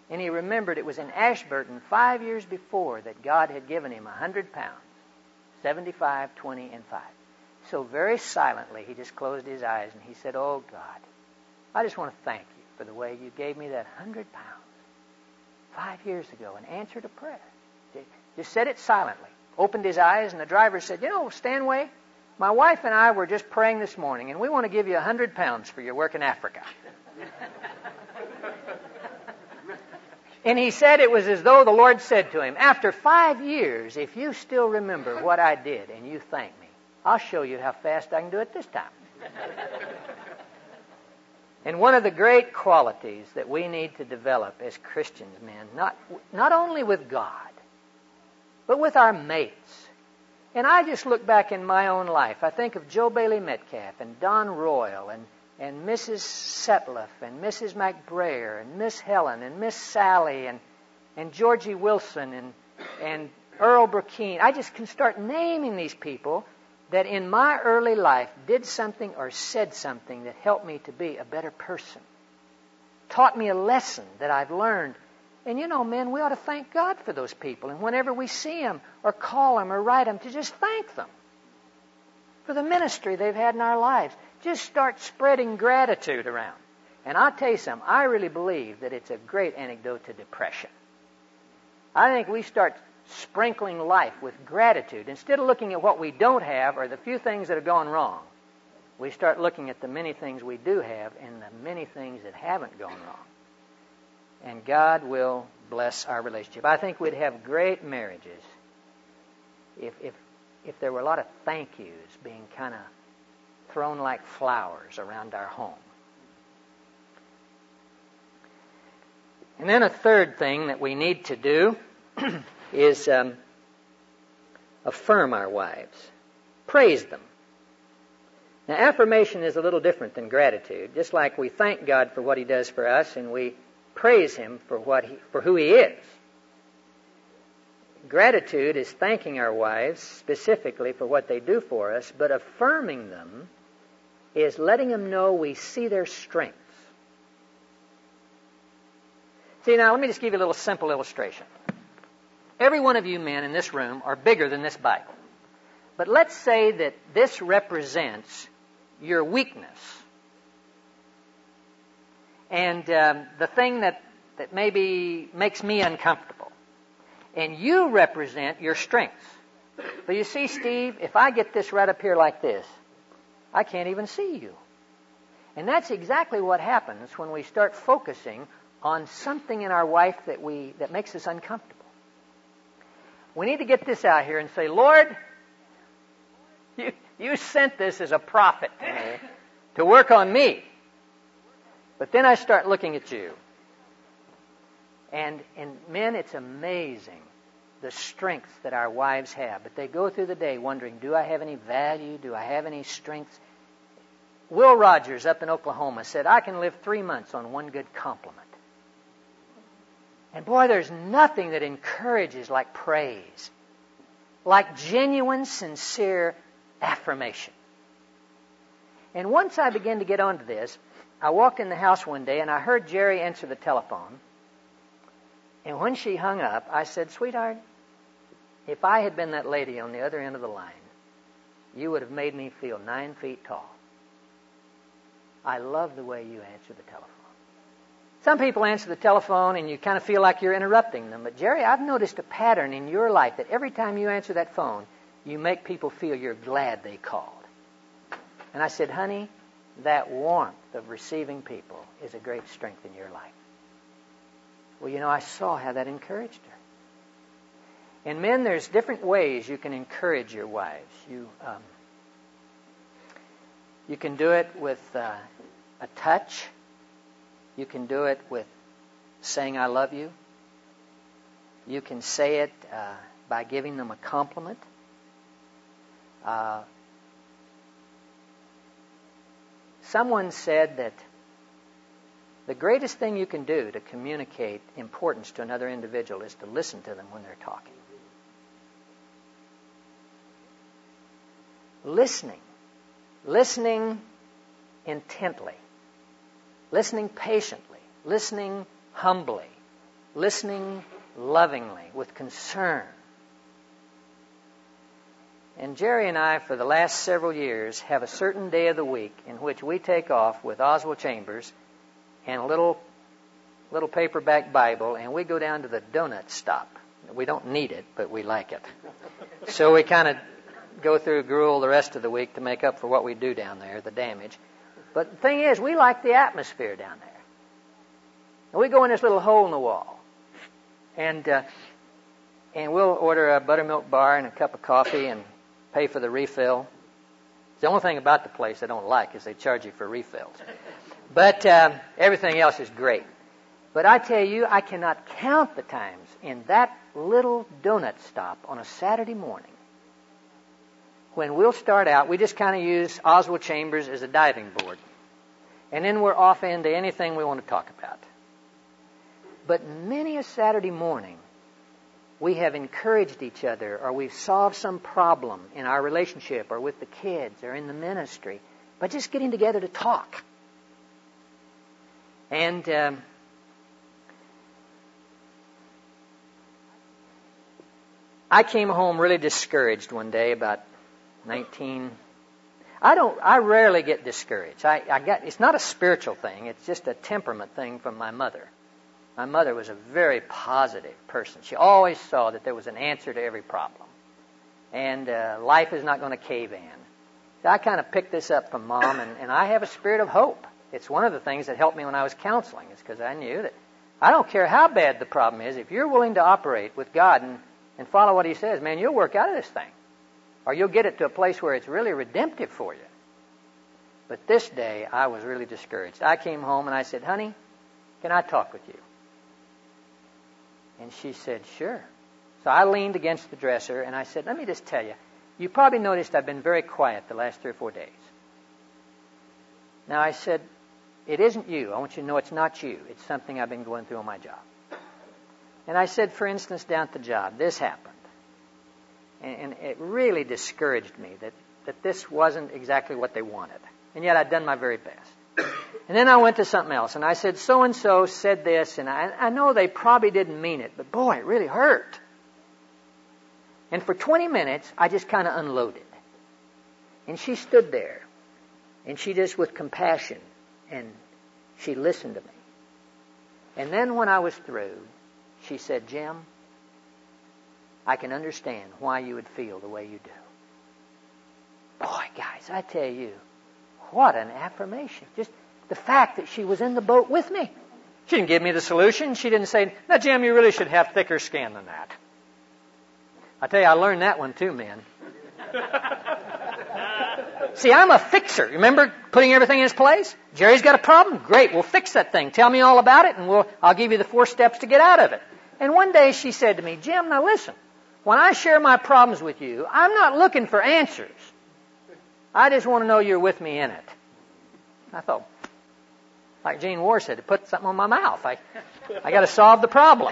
And he remembered it was in Ashburton five years before that God had given him a hundred pounds, seventy-five, twenty, and five. So very silently, he just closed his eyes and he said, "Oh God, I just want to thank you for the way you gave me that hundred pounds five years ago and answered a prayer." Just said it silently. Opened his eyes, and the driver said, "You know, Stanway, my wife and I were just praying this morning, and we want to give you a hundred pounds for your work in Africa." And he said it was as though the Lord said to him, "After five years, if you still remember what I did and you thank me, I'll show you how fast I can do it this time." And one of the great qualities that we need to develop as Christians, men, not, not only with God, but with our mates. And I just look back in my own life. I think of Joe Bailey Metcalf and Don Royal and, and Missus Setliff and Missus McBrayer and Miss Helen and Miss Sally and, and Georgie Wilson and, and Earl Burkeen. I just can start naming these people that in my early life did something or said something that helped me to be a better person. Taught me a lesson that I've learned. And you know, men, we ought to thank God for those people. And whenever we see them or call them or write them, to just thank them for the ministry they've had in our lives. Just start spreading gratitude around. And I'll tell you something, I really believe that it's a great antidote to depression. I think we start sprinkling life with gratitude. Instead of looking at what we don't have or the few things that have gone wrong, we start looking at the many things we do have and the many things that haven't gone wrong. And God will bless our relationship. I think we'd have great marriages if if if there were a lot of thank yous being kind of thrown like flowers around our home. And then a third thing that we need to do is um, affirm our wives. Praise them. Now, affirmation is a little different than gratitude. Just like we thank God for what He does for us and we praise Him for what he, for who He is. Gratitude is thanking our wives specifically for what they do for us, but affirming them is letting them know we see their strengths. See, now let me just give you a little simple illustration. Every one of you men in this room are bigger than this Bible. But let's say that this represents your weakness. And um, the thing that, that maybe makes me uncomfortable. And you represent your strengths. But you see, Steve, if I get this right up here like this, I can't even see you. And that's exactly what happens when we start focusing on something in our wife that we that makes us uncomfortable. We need to get this out here and say, "Lord, you, you sent this as a prophet to me to work on me." But then I start looking at you. And, and men, it's amazing the strengths that our wives have. But they go through the day wondering, do I have any value? Do I have any strengths? Will Rogers up in Oklahoma said, "I can live three months on one good compliment." And boy, there's nothing that encourages like praise, like genuine, sincere affirmation. And once I began to get onto this, I walked in the house one day and I heard Jerry answer the telephone. And when she hung up, I said, "Sweetheart, if I had been that lady on the other end of the line, you would have made me feel nine feet tall. I love the way you answer the telephone." Some people answer the telephone and you kind of feel like you're interrupting them. But Jerry, I've noticed a pattern in your life that every time you answer that phone, you make people feel you're glad they called. And I said, "Honey, that warmth of receiving people is a great strength in your life." Well, you know, I saw how that encouraged her. And men, there's different ways you can encourage your wives. You um, you can do it with uh, a touch. You can do it with saying "I love you." You can say it uh, by giving them a compliment. Uh, someone said that the greatest thing you can do to communicate importance to another individual is to listen to them when they're talking. Listening. Listening intently. Listening patiently. Listening humbly. listening lovingly, with concern. And Jerry and I, for the last several years, have a certain day of the week in which we take off with Oswald Chambers and a little little paperback Bible, and we go down to the donut stop. We don't need it, but we like it. So we kind of go through gruel the rest of the week to make up for what we do down there, the damage. But the thing is, we like the atmosphere down there. And we go in this little hole in the wall, and uh, and we'll order a buttermilk bar and a cup of coffee and pay for the refill. The only thing about the place I don't like is they charge you for refills. But um, everything else is great. But I tell you, I cannot count the times in that little donut stop on a Saturday morning when we'll start out. We just kind of use Oswald Chambers as a diving board. And then we're off into anything we want to talk about. But many a Saturday morning, we have encouraged each other, or we've solved some problem in our relationship or with the kids or in the ministry by just getting together to talk. And um, I came home really discouraged one day about nineteen. I don't. I rarely get discouraged. I, I got. It's not a spiritual thing. It's just a temperament thing from my mother. My mother was a very positive person. She always saw that there was an answer to every problem. And uh, life is not going to cave in. So I kind of picked this up from Mom, and, and I have a spirit of hope. It's one of the things that helped me when I was counseling, is because I knew that I don't care how bad the problem is, if you're willing to operate with God and, and follow what He says, man, you'll work out of this thing. Or you'll get it to a place where it's really redemptive for you. But this day, I was really discouraged. I came home and I said, honey, can I talk with you? And she said, sure. So I leaned against the dresser and I said, let me just tell you, you probably noticed I've been very quiet the last three or four days. Now I said, it isn't you. I want you to know it's not you. It's something I've been going through on my job. And I said, for instance, down at the job, this happened. And, and it really discouraged me that, that this wasn't exactly what they wanted. And yet I'd done my very best. And then I went to something else, and I said, so-and-so said this, and I, I know they probably didn't mean it, but boy, it really hurt. And for twenty minutes, I just kind of unloaded. And she stood there, and she just with compassion, and she listened to me. And then when I was through, she said, Jim, I can understand why you would feel the way you do. Boy, guys, I tell you, what an affirmation. Just the fact that she was in the boat with me. She didn't give me the solution. She didn't say, now, Jim, you really should have thicker skin than that. I tell you, I learned that one too, man. See, I'm a fixer. Remember putting everything in its place? Jerry's got a problem? Great, we'll fix that thing. Tell me all about it, and we'll, I'll give you the four steps to get out of it. And one day she said to me, Jim, now listen, when I share my problems with you, I'm not looking for answers. I just want to know you're with me in it. I thought, like Gene War said, to put something on my mouth. I, I got to solve the problem.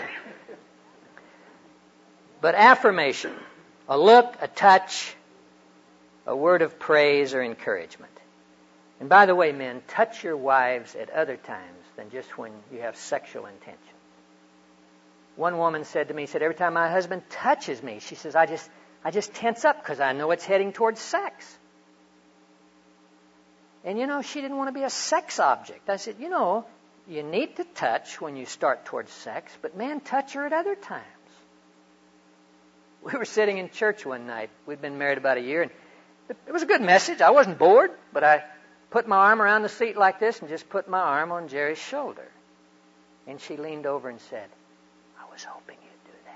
But affirmation, a look, a touch, a word of praise or encouragement. And by the way, men, touch your wives at other times than just when you have sexual intentions. One woman said to me, said, every time my husband touches me, she says, I just, I just tense up because I know it's heading towards sex. And, you know, she didn't want to be a sex object. I said, you know, you need to touch when you start towards sex, but, man, touch her at other times. We were sitting in church one night. We'd been married about a year, and it was a good message. I wasn't bored, but I put my arm around the seat like this and just put my arm on Jerry's shoulder. And she leaned over and said, I was hoping you'd do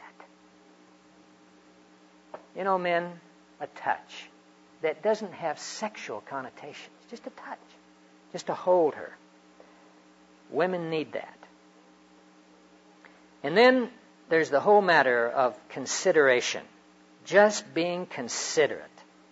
that. You know, men, a touch that doesn't have sexual connotations. Just a touch. Just to hold her. Women need that. And then there's the whole matter of consideration. Just being considerate.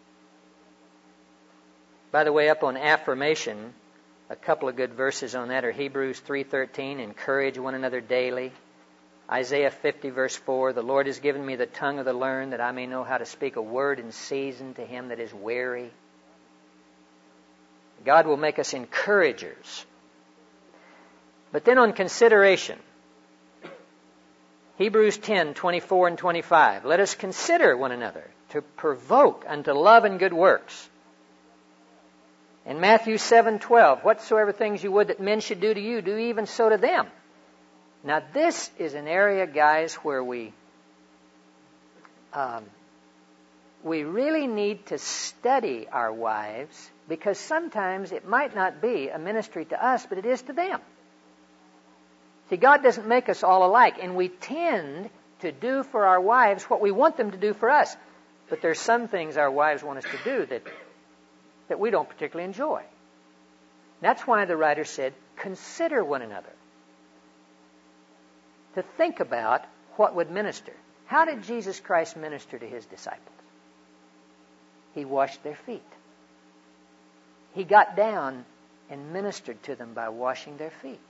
By the way, up on affirmation, a couple of good verses on that are Hebrews three thirteen, encourage one another daily. Isaiah fifty, verse four, the Lord has given me the tongue of the learned that I may know how to speak a word in season to him that is weary. God will make us encouragers. But then on consideration, Hebrews ten, twenty-four and twenty-five. Let us consider one another to provoke unto love and good works. In Matthew seven, twelve, whatsoever things you would that men should do to you, do even so to them. Now this is an area, guys, where we um, we really need to study our wives, because sometimes it might not be a ministry to us, but it is to them. See, God doesn't make us all alike, and we tend to do for our wives what we want them to do for us. But there's some things our wives want us to do that, that we don't particularly enjoy. That's why the writer said, consider one another. To think about what would minister. How did Jesus Christ minister to His disciples? He washed their feet. He got down and ministered to them by washing their feet.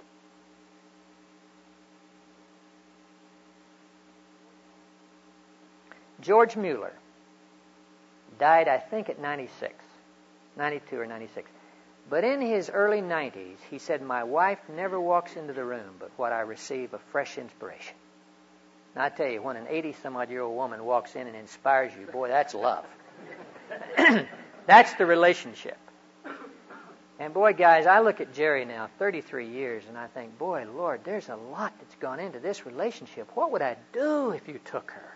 George Mueller died, I think, at ninety-six, ninety-two or ninety-six. But in his early nineties, he said, my wife never walks into the room but what I receive of fresh inspiration. And I tell you, when an eighty-some-odd-year-old woman walks in and inspires you, boy, that's love. That's the relationship. And boy, guys, I look at Jerry now, thirty-three years, and I think, boy, Lord, there's a lot that's gone into this relationship. What would I do if you took her?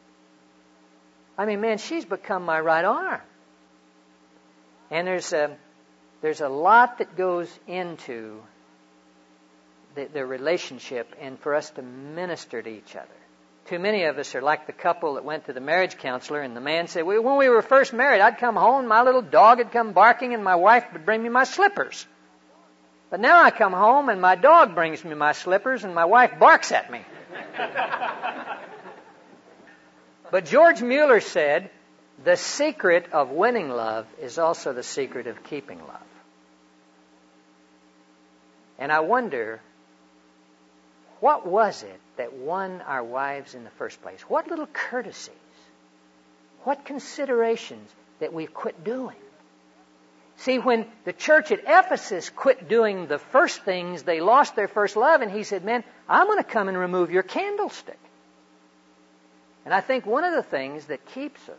I mean, man, she's become my right arm. And there's a, there's a lot that goes into the, the relationship and for us to minister to each other. Too many of us are like the couple that went to the marriage counselor, and the man said, well, when we were first married, I'd come home, my little dog would come barking, and my wife would bring me my slippers. But now I come home, and my dog brings me my slippers, and my wife barks at me. But George Mueller said, the secret of winning love is also the secret of keeping love. And I wonder, what was it that won our wives in the first place? What little courtesies, what considerations that we've quit doing? See, when the church at Ephesus quit doing the first things, they lost their first love, and he said, man, I'm going to come and remove your candlestick. And I think one of the things that keeps us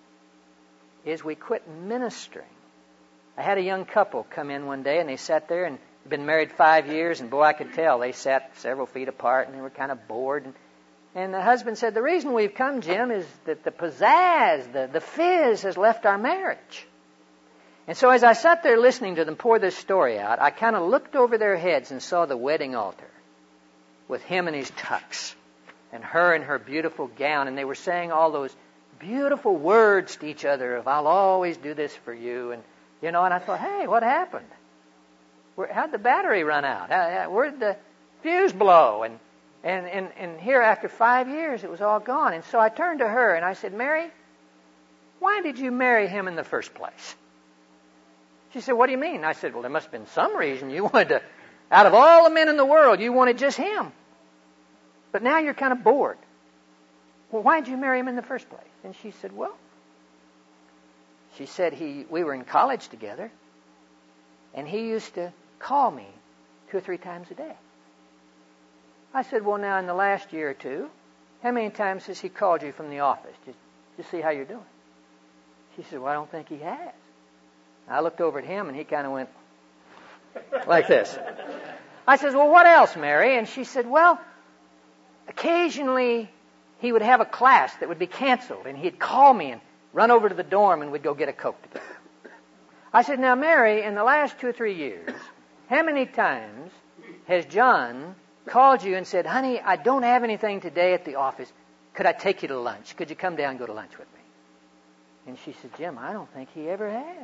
is we quit ministering. I had a young couple come in one day, and they sat there and been married five years, and boy, I could tell they sat several feet apart, and they were kind of bored. And, and the husband said, the reason we've come, Jim, is that the pizzazz, the, the fizz has left our marriage. And so as I sat there listening to them pour this story out, I kind of looked over their heads and saw the wedding altar with him in his tux and her in her beautiful gown, and they were saying all those beautiful words to each other of, I'll always do this for you. And, you know, and I thought, hey, what happened? Where, how'd the battery run out? How, where'd the fuse blow? And, and, and, and here, after five years, it was all gone. And so I turned to her and I said, Mary, why did you marry him in the first place? She said, what do you mean? I said, well, there must have been some reason you wanted to, out of all the men in the world, you wanted just him. But now you're kind of bored. Well, why did you marry him in the first place? And she said, well, she said he we were in college together, and he used to call me two or three times a day. I said, well, now in the last year or two, how many times has he called you from the office just to see how you're doing? She said, well, I don't think he has. I looked over at him, and he kind of went like this. I said, well, what else, Mary? And she said, well, occasionally he would have a class that would be canceled, and he'd call me and run over to the dorm, and we'd go get a Coke together. I said, now, Mary, in the last two or three years, how many times has John called you and said, honey, I don't have anything today at the office. Could I take you to lunch? Could you come down and go to lunch with me? And she said, Jim, I don't think he ever has.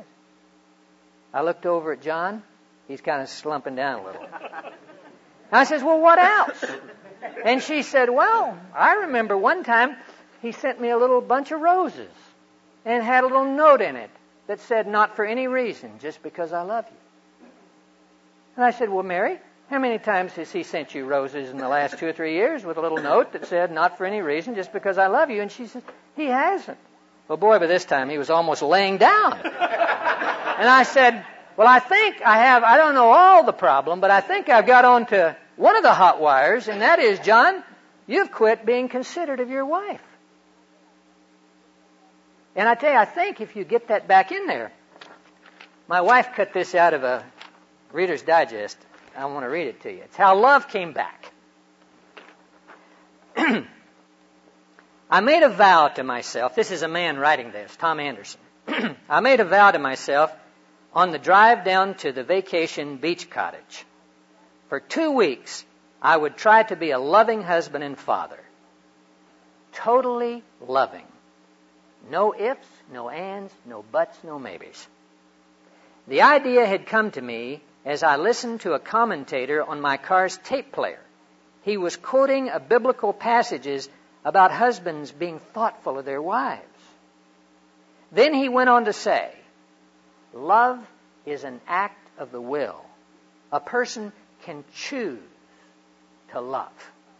I looked over at John. He's kind of slumping down a little. And I says, well, what else? And she said, well, I remember one time he sent me a little bunch of roses and had a little note in it that said, not for any reason, just because I love you. And I said, well, Mary, how many times has he sent you roses in the last two or three years with a little note that said, not for any reason, just because I love you? And she said, he hasn't. Well, boy, by this time he was almost laying down. And I said, well, I think I have, I don't know all the problem, but I think I've got onto one of the hot wires, and that is, John, You've quit being considerate of your wife. And I tell you, I think if you get that back in there, my wife cut this out of a Reader's Digest. I want to read it to you. It's how love came back. I made a vow to myself. This is a man writing this, Tom Anderson. I made a vow to myself on the drive down to the vacation beach cottage. For two weeks, I would try to be a loving husband and father. Totally loving. No ifs, no ands, no buts, no maybes. The idea had come to me as I listened to a commentator on my car's tape player. He was quoting a biblical passages about husbands being thoughtful of their wives. Then he went on to say, love is an act of the will. A person can choose to love.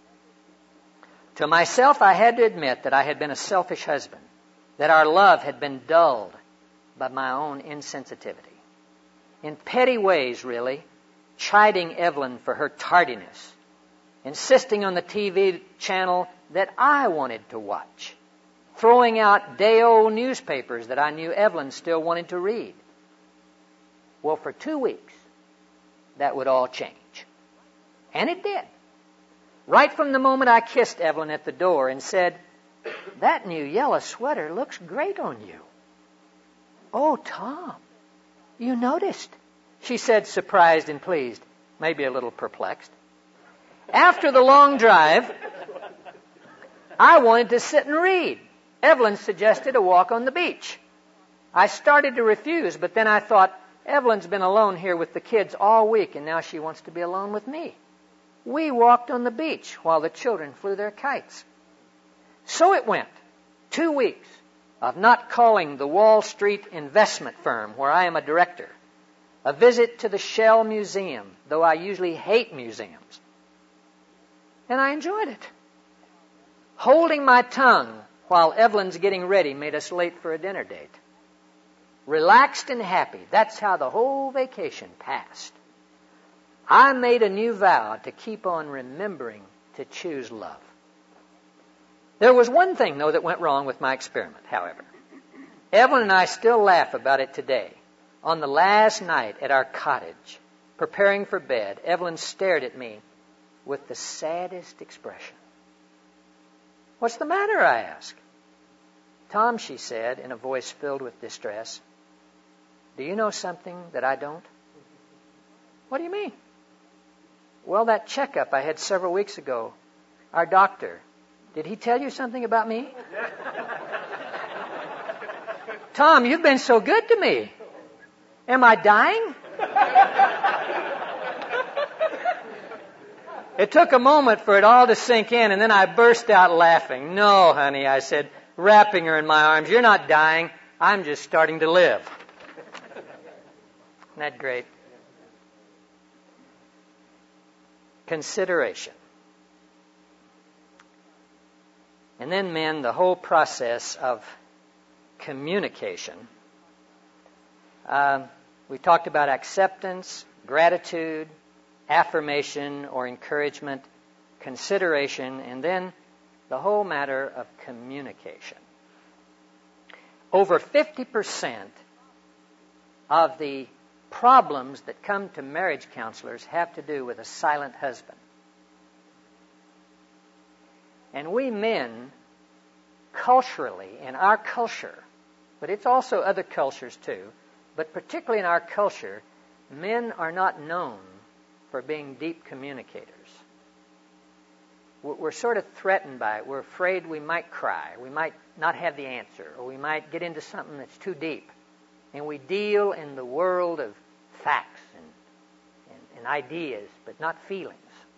To myself, I had to admit that I had been a selfish husband, that our love had been dulled by my own insensitivity. In petty ways, really, chiding Evelyn for her tardiness, insisting on the T V channel that I wanted to watch, throwing out day-old newspapers that I knew Evelyn still wanted to read. Well, for two weeks, that would all change. And it did. Right from the moment I kissed Evelyn at the door and said, that new yellow sweater looks great on you. Oh, Tom, you noticed, she said, surprised and pleased, maybe a little perplexed. After the long drive, I wanted to sit and read. Evelyn suggested a walk on the beach. I started to refuse, but then I thought, Evelyn's been alone here with the kids all week, and now she wants to be alone with me. We walked on the beach while the children flew their kites. So it went. Two weeks of not calling the Wall Street investment firm where I am a director. A visit to the Shell Museum, though I usually hate museums. And I enjoyed it. Holding my tongue while Evelyn's getting ready made us late for a dinner date. Relaxed and happy, that's how the whole vacation passed. I made a new vow to keep on remembering to choose love. There was one thing, though, that went wrong with my experiment, however. Evelyn and I still laugh about it today. On the last night at our cottage, preparing for bed, Evelyn stared at me with the saddest expression. What's the matter, I asked. Tom, she said, in a voice filled with distress, do you know something that I don't? What do you mean? Well, that checkup I had several weeks ago, our doctor, did he tell you something about me? Tom, you've been so good to me. Am I dying? It took a moment for it all to sink in, and then I burst out laughing. No, honey, I said, wrapping her in my arms. You're not dying. I'm just starting to live. Isn't that great? Consideration. And then, men, the whole process of communication. Uh, we talked about acceptance, gratitude, affirmation or encouragement, consideration, and then the whole matter of communication. Over fifty percent of the problems that come to marriage counselors have to do with a silent husband. And we men, culturally, in our culture, but it's also other cultures too, but particularly in our culture, men are not known for being deep communicators. We're sort of threatened by it. We're afraid we might cry. We might not have the answer, or we might get into something that's too deep. And we deal in the world of facts and, and, and ideas, but not feelings.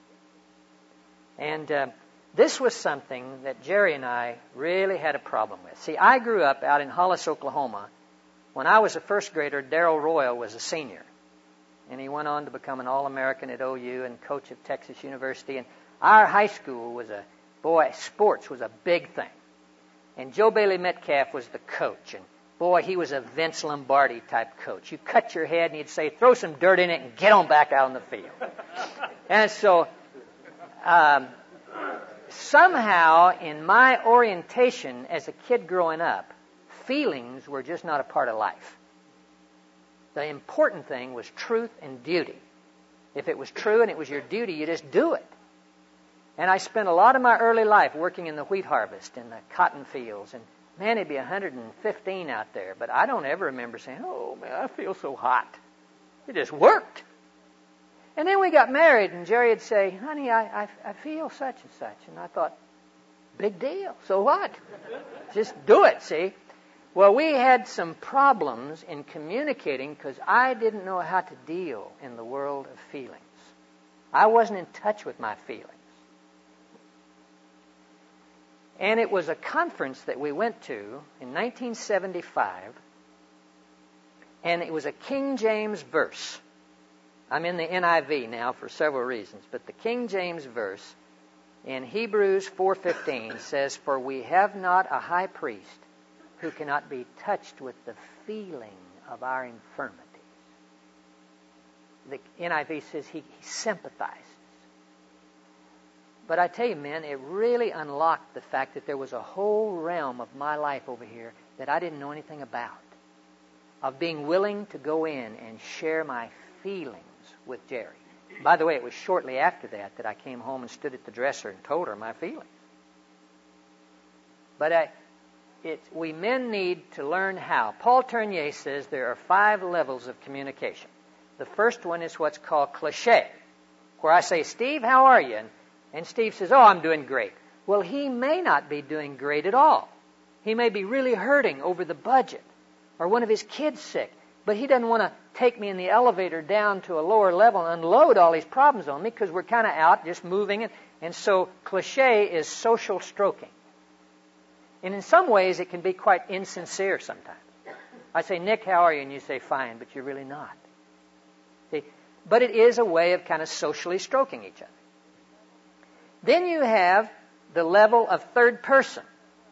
And uh, this was something that Jerry and I really had a problem with. See, I grew up out in Hollis, Oklahoma. When I was a first grader, Darrell Royal was a senior. And he went on to become an All-American at O U and coach of Texas University. And our high school was a, boy, sports was a big thing. And Joe Bailey Metcalf was the coach. And boy, he was a Vince Lombardi type coach. You cut your head and he'd say, throw some dirt in it and get on back out on the field. And so, um, somehow in my orientation as a kid growing up, feelings were just not a part of life. The important thing was truth and duty. If it was true and it was your duty, you just do it. And I spent a lot of my early life working in the wheat harvest, in the cotton fields, and man, it'd be one hundred fifteen out there, but I don't ever remember saying, oh man, I feel so hot. It just worked. And then we got married, and Jerry would say, honey, I, I, I feel such and such. And I thought, big deal. So what? Just do it, see? Well, we had some problems in communicating because I didn't know how to deal in the world of feelings. I wasn't in touch with my feelings. And it was a conference that we went to in nineteen seventy-five, and it was a King James verse. I'm in the N I V now for several reasons, but the King James verse in Hebrews four fifteen says, for we have not a high priest who cannot be touched with the feeling of our infirmities. The N I V says he, he sympathizes. But I tell you, men, it really unlocked the fact that there was a whole realm of my life over here that I didn't know anything about, of being willing to go in and share my feelings with Jerry. By the way, it was shortly after that that I came home and stood at the dresser and told her my feelings. But I, it, we men need to learn how. Paul Tournier says there are five levels of communication. The first one is what's called cliché, where I say, Steve, how are you? And, and Steve says, oh, I'm doing great. Well, he may not be doing great at all. He may be really hurting over the budget or one of his kids sick, but he doesn't want to take me in the elevator down to a lower level and unload all these problems on me because we're kind of out just moving. And, and so cliché is social stroking. And in some ways, it can be quite insincere sometimes. I say, Nick, how are you? And you say, fine, but you're really not. See? But it is a way of kind of socially stroking each other. Then you have the level of third person,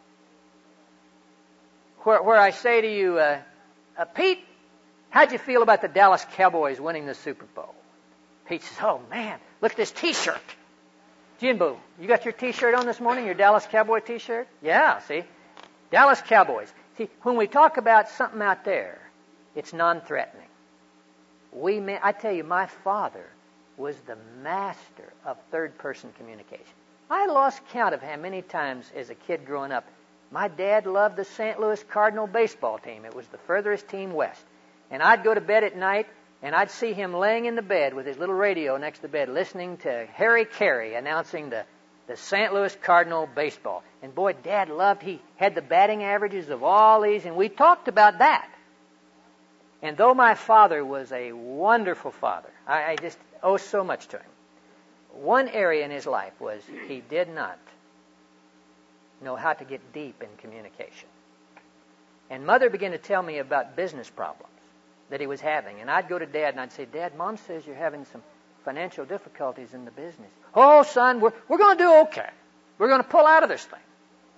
where, where I say to you, uh, uh, Pete, how'd you feel about the Dallas Cowboys winning the Super Bowl? Pete says, oh, man, look at this T-shirt. Jinbo, you got your T-shirt on this morning, your Dallas Cowboy T-shirt? Yeah, see? Dallas Cowboys. See, when we talk about something out there, it's non-threatening. We, may, I tell you, my father was the master of third-person communication. I lost count of how many times as a kid growing up, my dad loved the Saint Louis Cardinal baseball team. It was the furthest team west. And I'd go to bed at night, and I'd see him laying in the bed with his little radio next to the bed, listening to Harry Carey announcing the, the Saint Louis Cardinal baseball. And boy, Dad loved, he had the batting averages of all these, and we talked about that. And though my father was a wonderful father, I, I just owe so much to him. One area in his life was he did not know how to get deep in communication. And Mother began to tell me about business problems that he was having. And I'd go to Dad and I'd say, Dad, Mom says you're having some financial difficulties in the business. Oh, son, we're, we're going to do okay. We're going to pull out of this thing.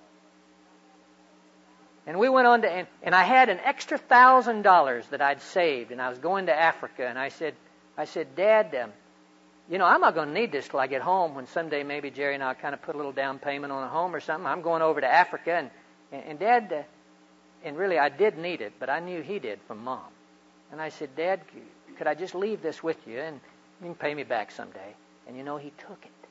And we went on to, and, and I had an extra thousand dollars that I'd saved, and I was going to Africa, and I said, I said, Dad, um, you know, I'm not going to need this till I get home, when someday maybe Jerry and I'll kind of put a little down payment on a home or something. I'm going over to Africa, and, and, and Dad, uh, and really I did need it, but I knew he did from Mom. And I said, Dad, could I just leave this with you, and you can pay me back someday? And you know, he took it.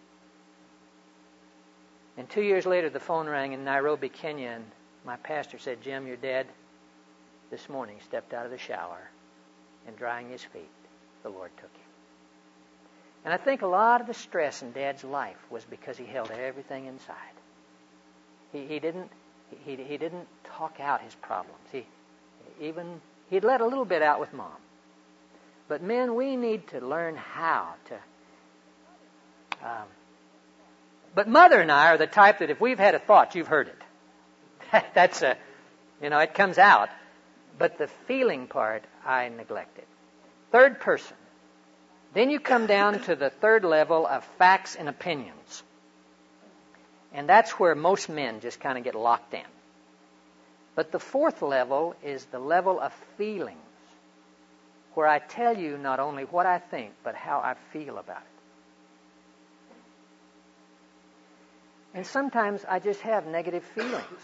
And two years later, the phone rang in Nairobi, Kenya, and my pastor said, Jim, your dad this morning stepped out of the shower, and drying his feet, the Lord took him. And I think a lot of the stress in Dad's life was because he held everything inside. He, he didn't he, he didn't talk out his problems. He even he'd let a little bit out with Mom. But men, we need to learn how to. Um, but Mother and I are the type that if we've had a thought, you've heard it. That's a, you know, it comes out. But the feeling part, I neglected. Third person. Then you come down to the third level of facts and opinions. And that's where most men just kind of get locked in. But the fourth level is the level of feelings, where I tell you not only what I think, but how I feel about it. And sometimes I just have negative feelings.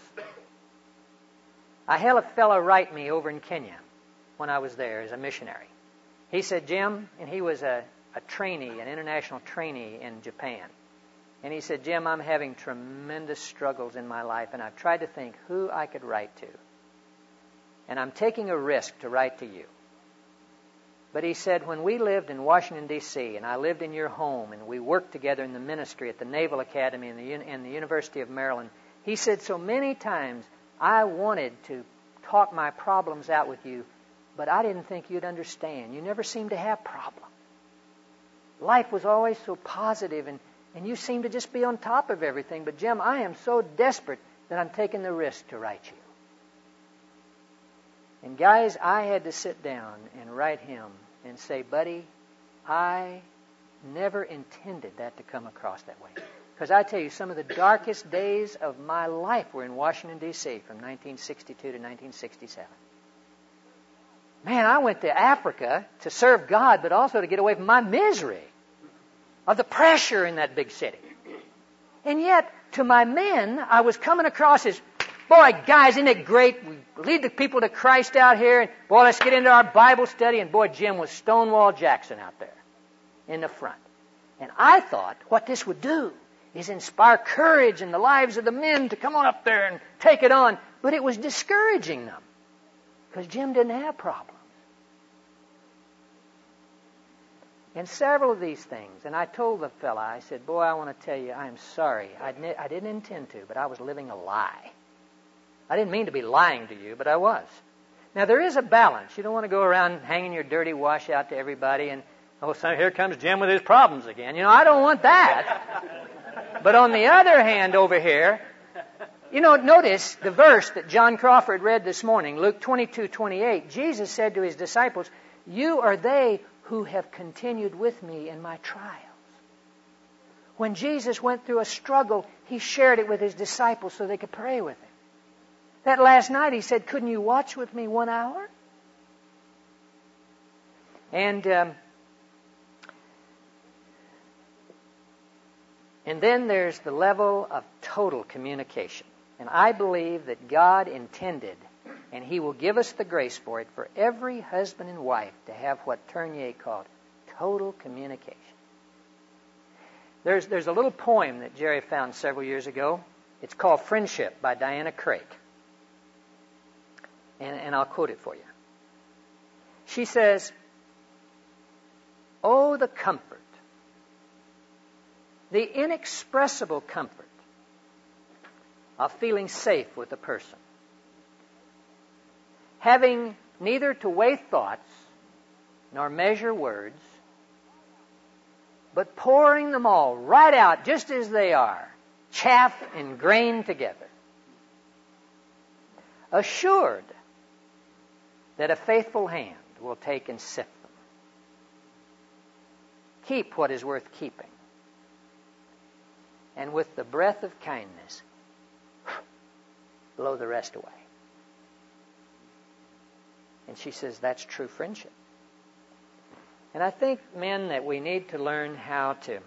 I had a fellow write me over in Kenya when I was there as a missionary. He said, Jim, and he was a, a trainee, an international trainee in Japan. And he said, Jim, I'm having tremendous struggles in my life, and I've tried to think who I could write to. And I'm taking a risk to write to you. But he said, when we lived in Washington, D C, and I lived in your home, and we worked together in the ministry at the Naval Academy and the, and the University of Maryland, he said, so many times I wanted to talk my problems out with you, but I didn't think you'd understand. You never seemed to have problems. Life was always so positive, and, and you seemed to just be on top of everything. But Jim, I am so desperate that I'm taking the risk to write you. And guys, I had to sit down and write him and say, buddy, I never intended that to come across that way. Because I tell you, some of the darkest days of my life were in Washington, D C from nineteen sixty-two to nineteen sixty-seven. Man, I went to Africa to serve God, but also to get away from my misery of the pressure in that big city. And yet, to my men, I was coming across as, boy, guys, isn't it great? We lead the people to Christ out here, and boy, let's get into our Bible study. And boy, Jim was Stonewall Jackson out there in the front. And I thought what this would do is inspire courage in the lives of the men to come on up there and take it on. But it was discouraging them because Jim didn't have problems. And several of these things, and I told the fella, I said, boy, I want to tell you, I'm sorry. I I didn't intend to, but I was living a lie. I didn't mean to be lying to you, but I was. Now, there is a balance. You don't want to go around hanging your dirty wash out to everybody and, oh, so here comes Jim with his problems again. You know, I don't want that. But on the other hand over here, you know, notice the verse that John Crawford read this morning, Luke twenty-two twenty-eight. Jesus said to his disciples, you are they who have continued with me in my trials. When Jesus went through a struggle, he shared it with his disciples so they could pray with him. That last night he said, couldn't you watch with me one hour? And um, and then there's the level of total communication. And I believe that God intended, and he will give us the grace for it, for every husband and wife to have what Tournier called total communication. There's, there's a little poem that Jerry found several years ago. It's called Friendship by Diana Craik. And, and I'll quote it for you. She says, oh, the comfort, the inexpressible comfort of feeling safe with a person, having neither to weigh thoughts nor measure words, but pouring them all right out just as they are, chaff and grain together, assured that a faithful hand will take and sift them. Keep what is worth keeping, and with the breath of kindness, blow the rest away. And she says that's true friendship. And I think, men, that we need to learn how to,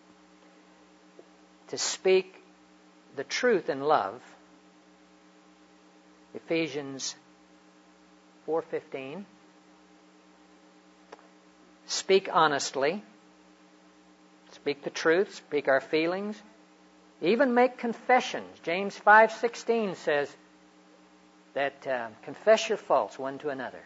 to speak the truth in love. Ephesians four fifteen. Speak honestly. Speak the truth. Speak our feelings. Even make confessions. James five sixteen says that uh, confess your faults one to another.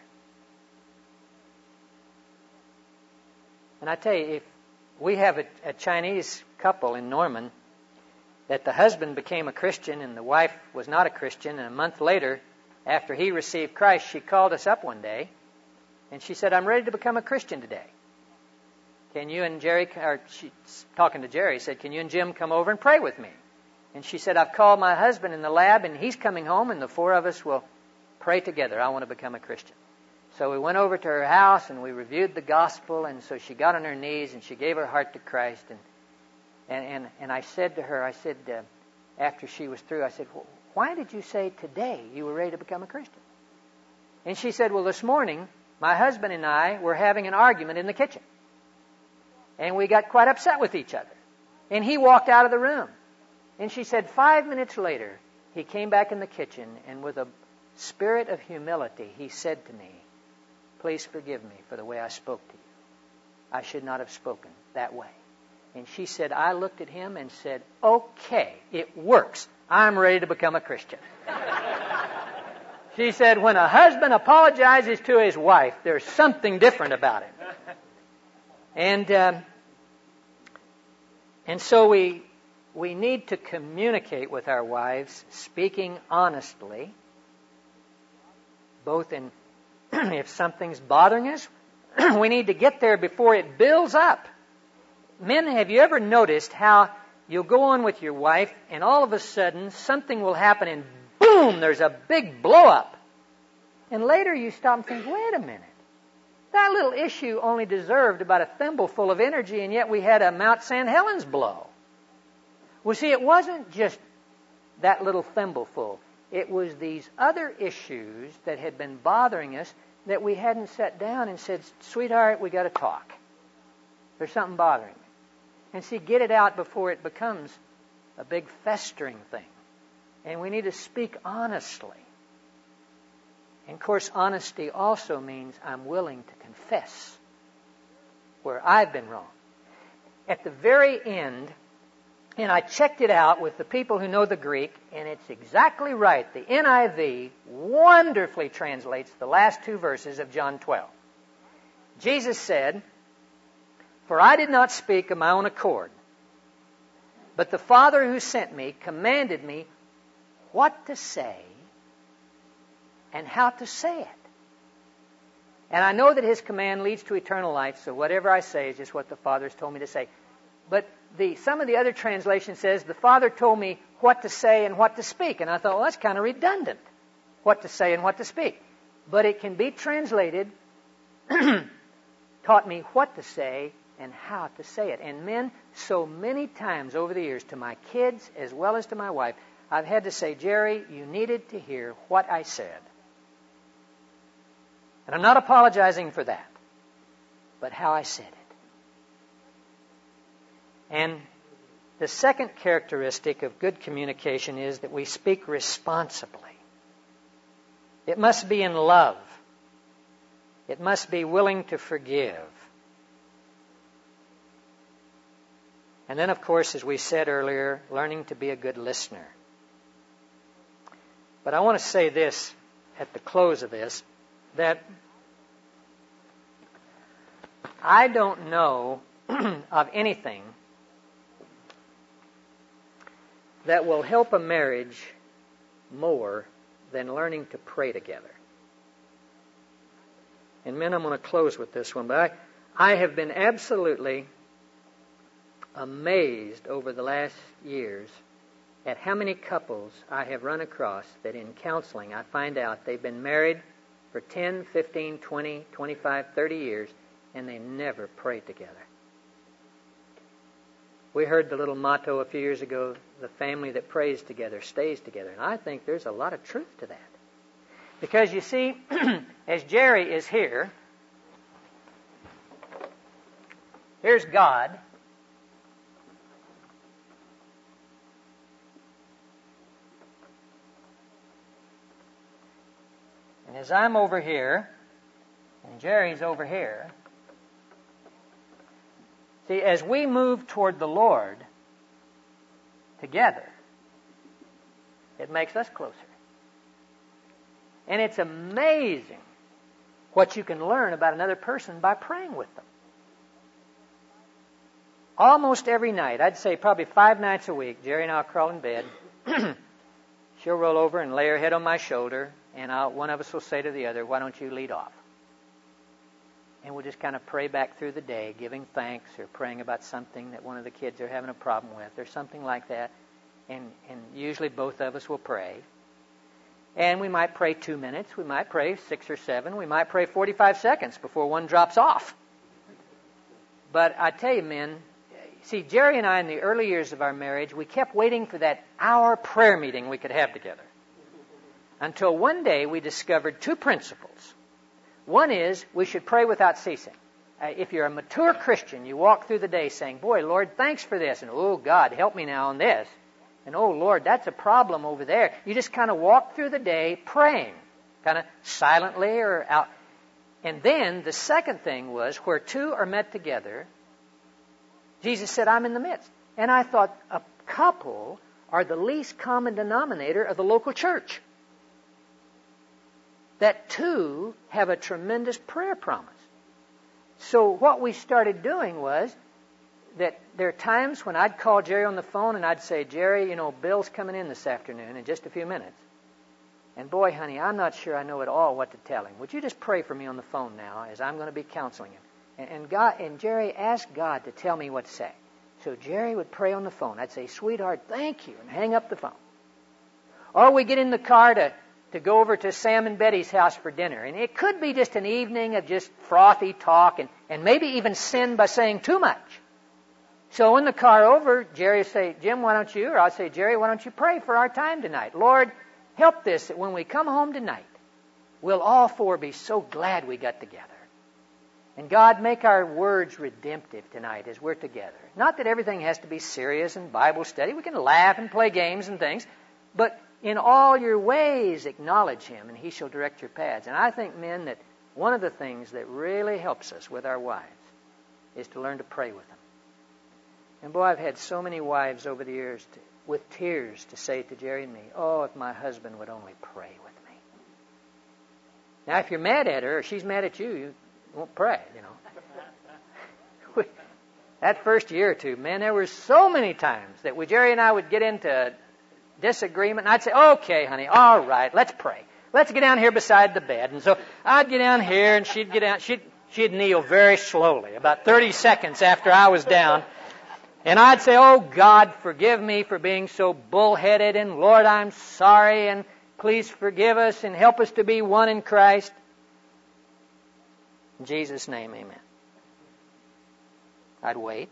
And I tell you, if we have a, a Chinese couple in Norman that the husband became a Christian and the wife was not a Christian, and a month later, after he received Christ, she called us up one day and she said, I'm ready to become a Christian today. Can you and Jerry, or she's talking to Jerry, said, can you and Jim come over and pray with me? And she said, I've called my husband in the lab and he's coming home and the four of us will pray together. I want to become a Christian. So we went over to her house and we reviewed the gospel, and so she got on her knees and she gave her heart to Christ. And and and, and I said to her, I said, uh, after she was through, I said, well, why did you say today you were ready to become a Christian? And she said, well, this morning, my husband and I were having an argument in the kitchen. And we got quite upset with each other. And he walked out of the room. And she said five minutes later, he came back in the kitchen, and with a spirit of humility, he said to me, "Please forgive me for the way I spoke to you. I should not have spoken that way." And she said, I looked at him and said, "Okay, it works. I'm ready to become a Christian." She said, when a husband apologizes to his wife, there's something different about it. And um, and so we we need to communicate with our wives, speaking honestly, both in if something's bothering us, we need to get there before it builds up. Men, have you ever noticed how you'll go on with your wife and all of a sudden something will happen and boom, there's a big blow up. And later you stop and think, wait a minute. That little issue only deserved about a thimbleful of energy, and yet we had a Mount Saint Helens blow. Well, see, it wasn't just that little thimbleful. It was these other issues that had been bothering us that we hadn't sat down and said, "Sweetheart, we got to talk. There's something bothering me." And see, get it out before it becomes a big festering thing. And we need to speak honestly. And of course, honesty also means I'm willing to confess where I've been wrong. At the very end, and I checked it out with the people who know the Greek, and it's exactly right. The N I V wonderfully translates the last two verses of John twelve. Jesus said, "For I did not speak of my own accord, but the Father who sent me commanded me what to say and how to say it. And I know that His command leads to eternal life, so whatever I say is just what the Father has told me to say." But the, some of the other translation says, "The Father told me what to say and what to speak." And I thought, well, that's kind of redundant, what to say and what to speak. But it can be translated, taught me what to say and how to say it. And men, so many times over the years, to my kids as well as to my wife, I've had to say, "Jerry, you needed to hear what I said." And I'm not apologizing for that, but how I said it. And the second characteristic of good communication is that we speak responsibly. It must be in love. It must be willing to forgive. And then, of course, as we said earlier, learning to be a good listener. But I want to say this at the close of this, that I don't know of anything that will help a marriage more than learning to pray together. And men, I'm going to close with this one, but I, I have been absolutely amazed over the last years at how many couples I have run across that in counseling I find out they've been married for ten, fifteen, twenty, twenty-five, thirty years, and they never prayed together. We heard the little motto a few years ago, "The family that prays together stays together." And I think there's a lot of truth to that. Because you see, as Jerry is here, here's God. And as I'm over here, and Jerry's over here, see, as we move toward the Lord together, it makes us closer. And it's amazing what you can learn about another person by praying with them. Almost every night, I'd say probably five nights a week, Jerry and I'll crawl in bed. She'll roll over and lay her head on my shoulder, and I'll, one of us will say to the other, "Why don't you lead off?" And we'll just kind of pray back through the day, giving thanks or praying about something that one of the kids are having a problem with or something like that. And, and usually both of us will pray. And we might pray two minutes. We might pray six or seven. We might pray forty-five seconds before one drops off. But I tell you, men, see, Jerry and I in the early years of our marriage, we kept waiting for that hour prayer meeting we could have together. Until one day we discovered two principles. One is we should pray without ceasing. Uh, if you're a mature Christian, you walk through the day saying, "Boy, Lord, thanks for this," and "Oh, God, help me now on this." And, oh, Lord, that's a problem over there. You just kind of walk through the day praying, kind of silently or out. And then the second thing was, where two are met together, Jesus said, I'm in the midst. And I thought, a couple are the least common denominator of the local church. That two have a tremendous prayer promise. So what we started doing was that there are times when I'd call Jerry on the phone and I'd say, Jerry, you know, Bill's coming in this afternoon in just a few minutes. And boy, honey, I'm not sure I know at all what to tell him. Would you just pray for me on the phone now as I'm going to be counseling him? And, and God and Jerry asked God to tell me what to say. So Jerry would pray on the phone. I'd say, sweetheart, thank you, and hang up the phone. Or we get in the car to, to go over to Sam and Betty's house for dinner. And it could be just an evening of just frothy talk and, and maybe even sin by saying too much. So in the car over, Jerry would say, Jim, why don't you? Or I'll say, Jerry, why don't you pray for our time tonight? Lord, help this that when we come home tonight, we'll all four be so glad we got together. And God, make our words redemptive tonight as we're together. Not that everything has to be serious and Bible study. We can laugh and play games and things. But in all your ways, acknowledge Him, and He shall direct your paths. And I think, men, that one of the things that really helps us with our wives is to learn to pray with them. And boy, I've had so many wives over the years to, with tears to say to Jerry and me, oh, if my husband would only pray with me. Now, if you're mad at her or she's mad at you, you won't pray, you know. That first year or two, man, there were so many times that we, Jerry and I would get into disagreement, and I'd say, okay, honey, all right, let's pray. Let's get down here beside the bed. And so I'd get down here, and she'd get down. She'd, she'd kneel very slowly, about thirty seconds after I was down. And I'd say, oh, God, forgive me for being so bullheaded, and Lord, I'm sorry, and please forgive us and help us to be one in Christ. In Jesus' name, amen. I'd wait.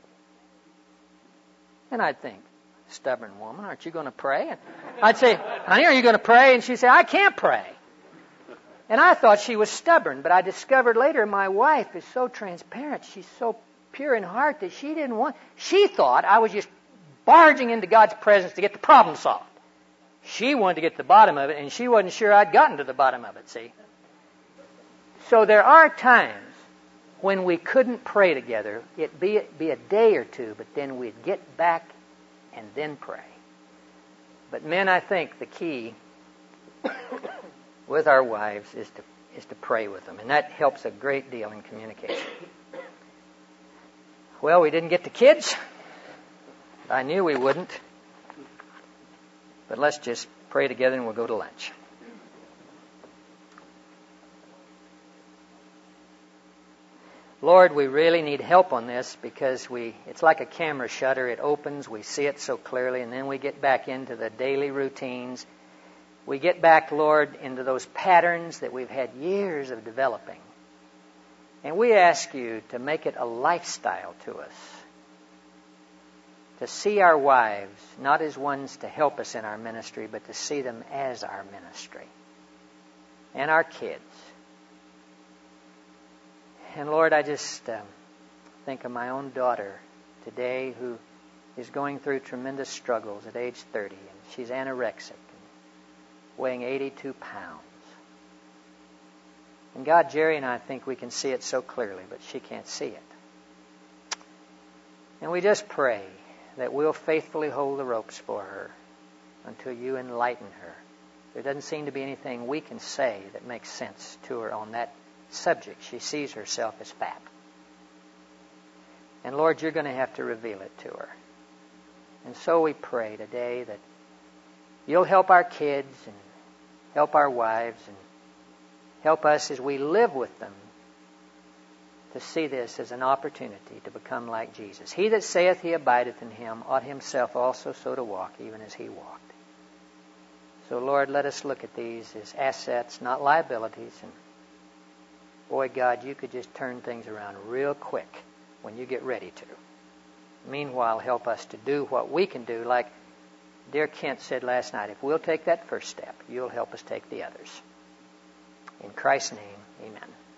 And I'd think, stubborn woman, aren't you going to pray? And I'd say, honey, are you going to pray? And she'd say, I can't pray. And I thought she was stubborn, but I discovered later my wife is so transparent. She's so pure in heart that she didn't want, she thought I was just barging into God's presence to get the problem solved. She wanted to get to the bottom of it, and she wasn't sure I'd gotten to the bottom of it, see? So there are times when we couldn't pray together. It'd be, it'd be a day or two, but then we'd get back and then pray. But men, I think the key with our wives is to is to pray with them, and that helps a great deal in communication. Well, we didn't get the kids. I knew we wouldn't. But let's just pray together and we'll go to lunch. Lord, we really need help on this because we it's like a camera shutter. It opens, we see it so clearly, and then we get back into the daily routines. We get back, Lord, into those patterns that we've had years of developing. And we ask you to make it a lifestyle to us, to see our wives not as ones to help us in our ministry, but to see them as our ministry, and our kids. And Lord, I just um, think of my own daughter today who is going through tremendous struggles at age thirty, and she's anorexic, and weighing eighty-two pounds. And God, Jerry and I think we can see it so clearly, but she can't see it. And we just pray that we'll faithfully hold the ropes for her until you enlighten her. There doesn't seem to be anything we can say that makes sense to her on that subject. She sees herself as fat. And Lord, you're going to have to reveal it to her. And so we pray today that you'll help our kids and help our wives and help us as we live with them to see this as an opportunity to become like Jesus. He that saith he abideth in him ought himself also so to walk, even as he walked. So, Lord, let us look at these as assets, not liabilities. And boy, God, you could just turn things around real quick when you get ready to. Meanwhile, help us to do what we can do. Like dear Kent said last night, if we'll take that first step, you'll help us take the others. In Christ's name, amen.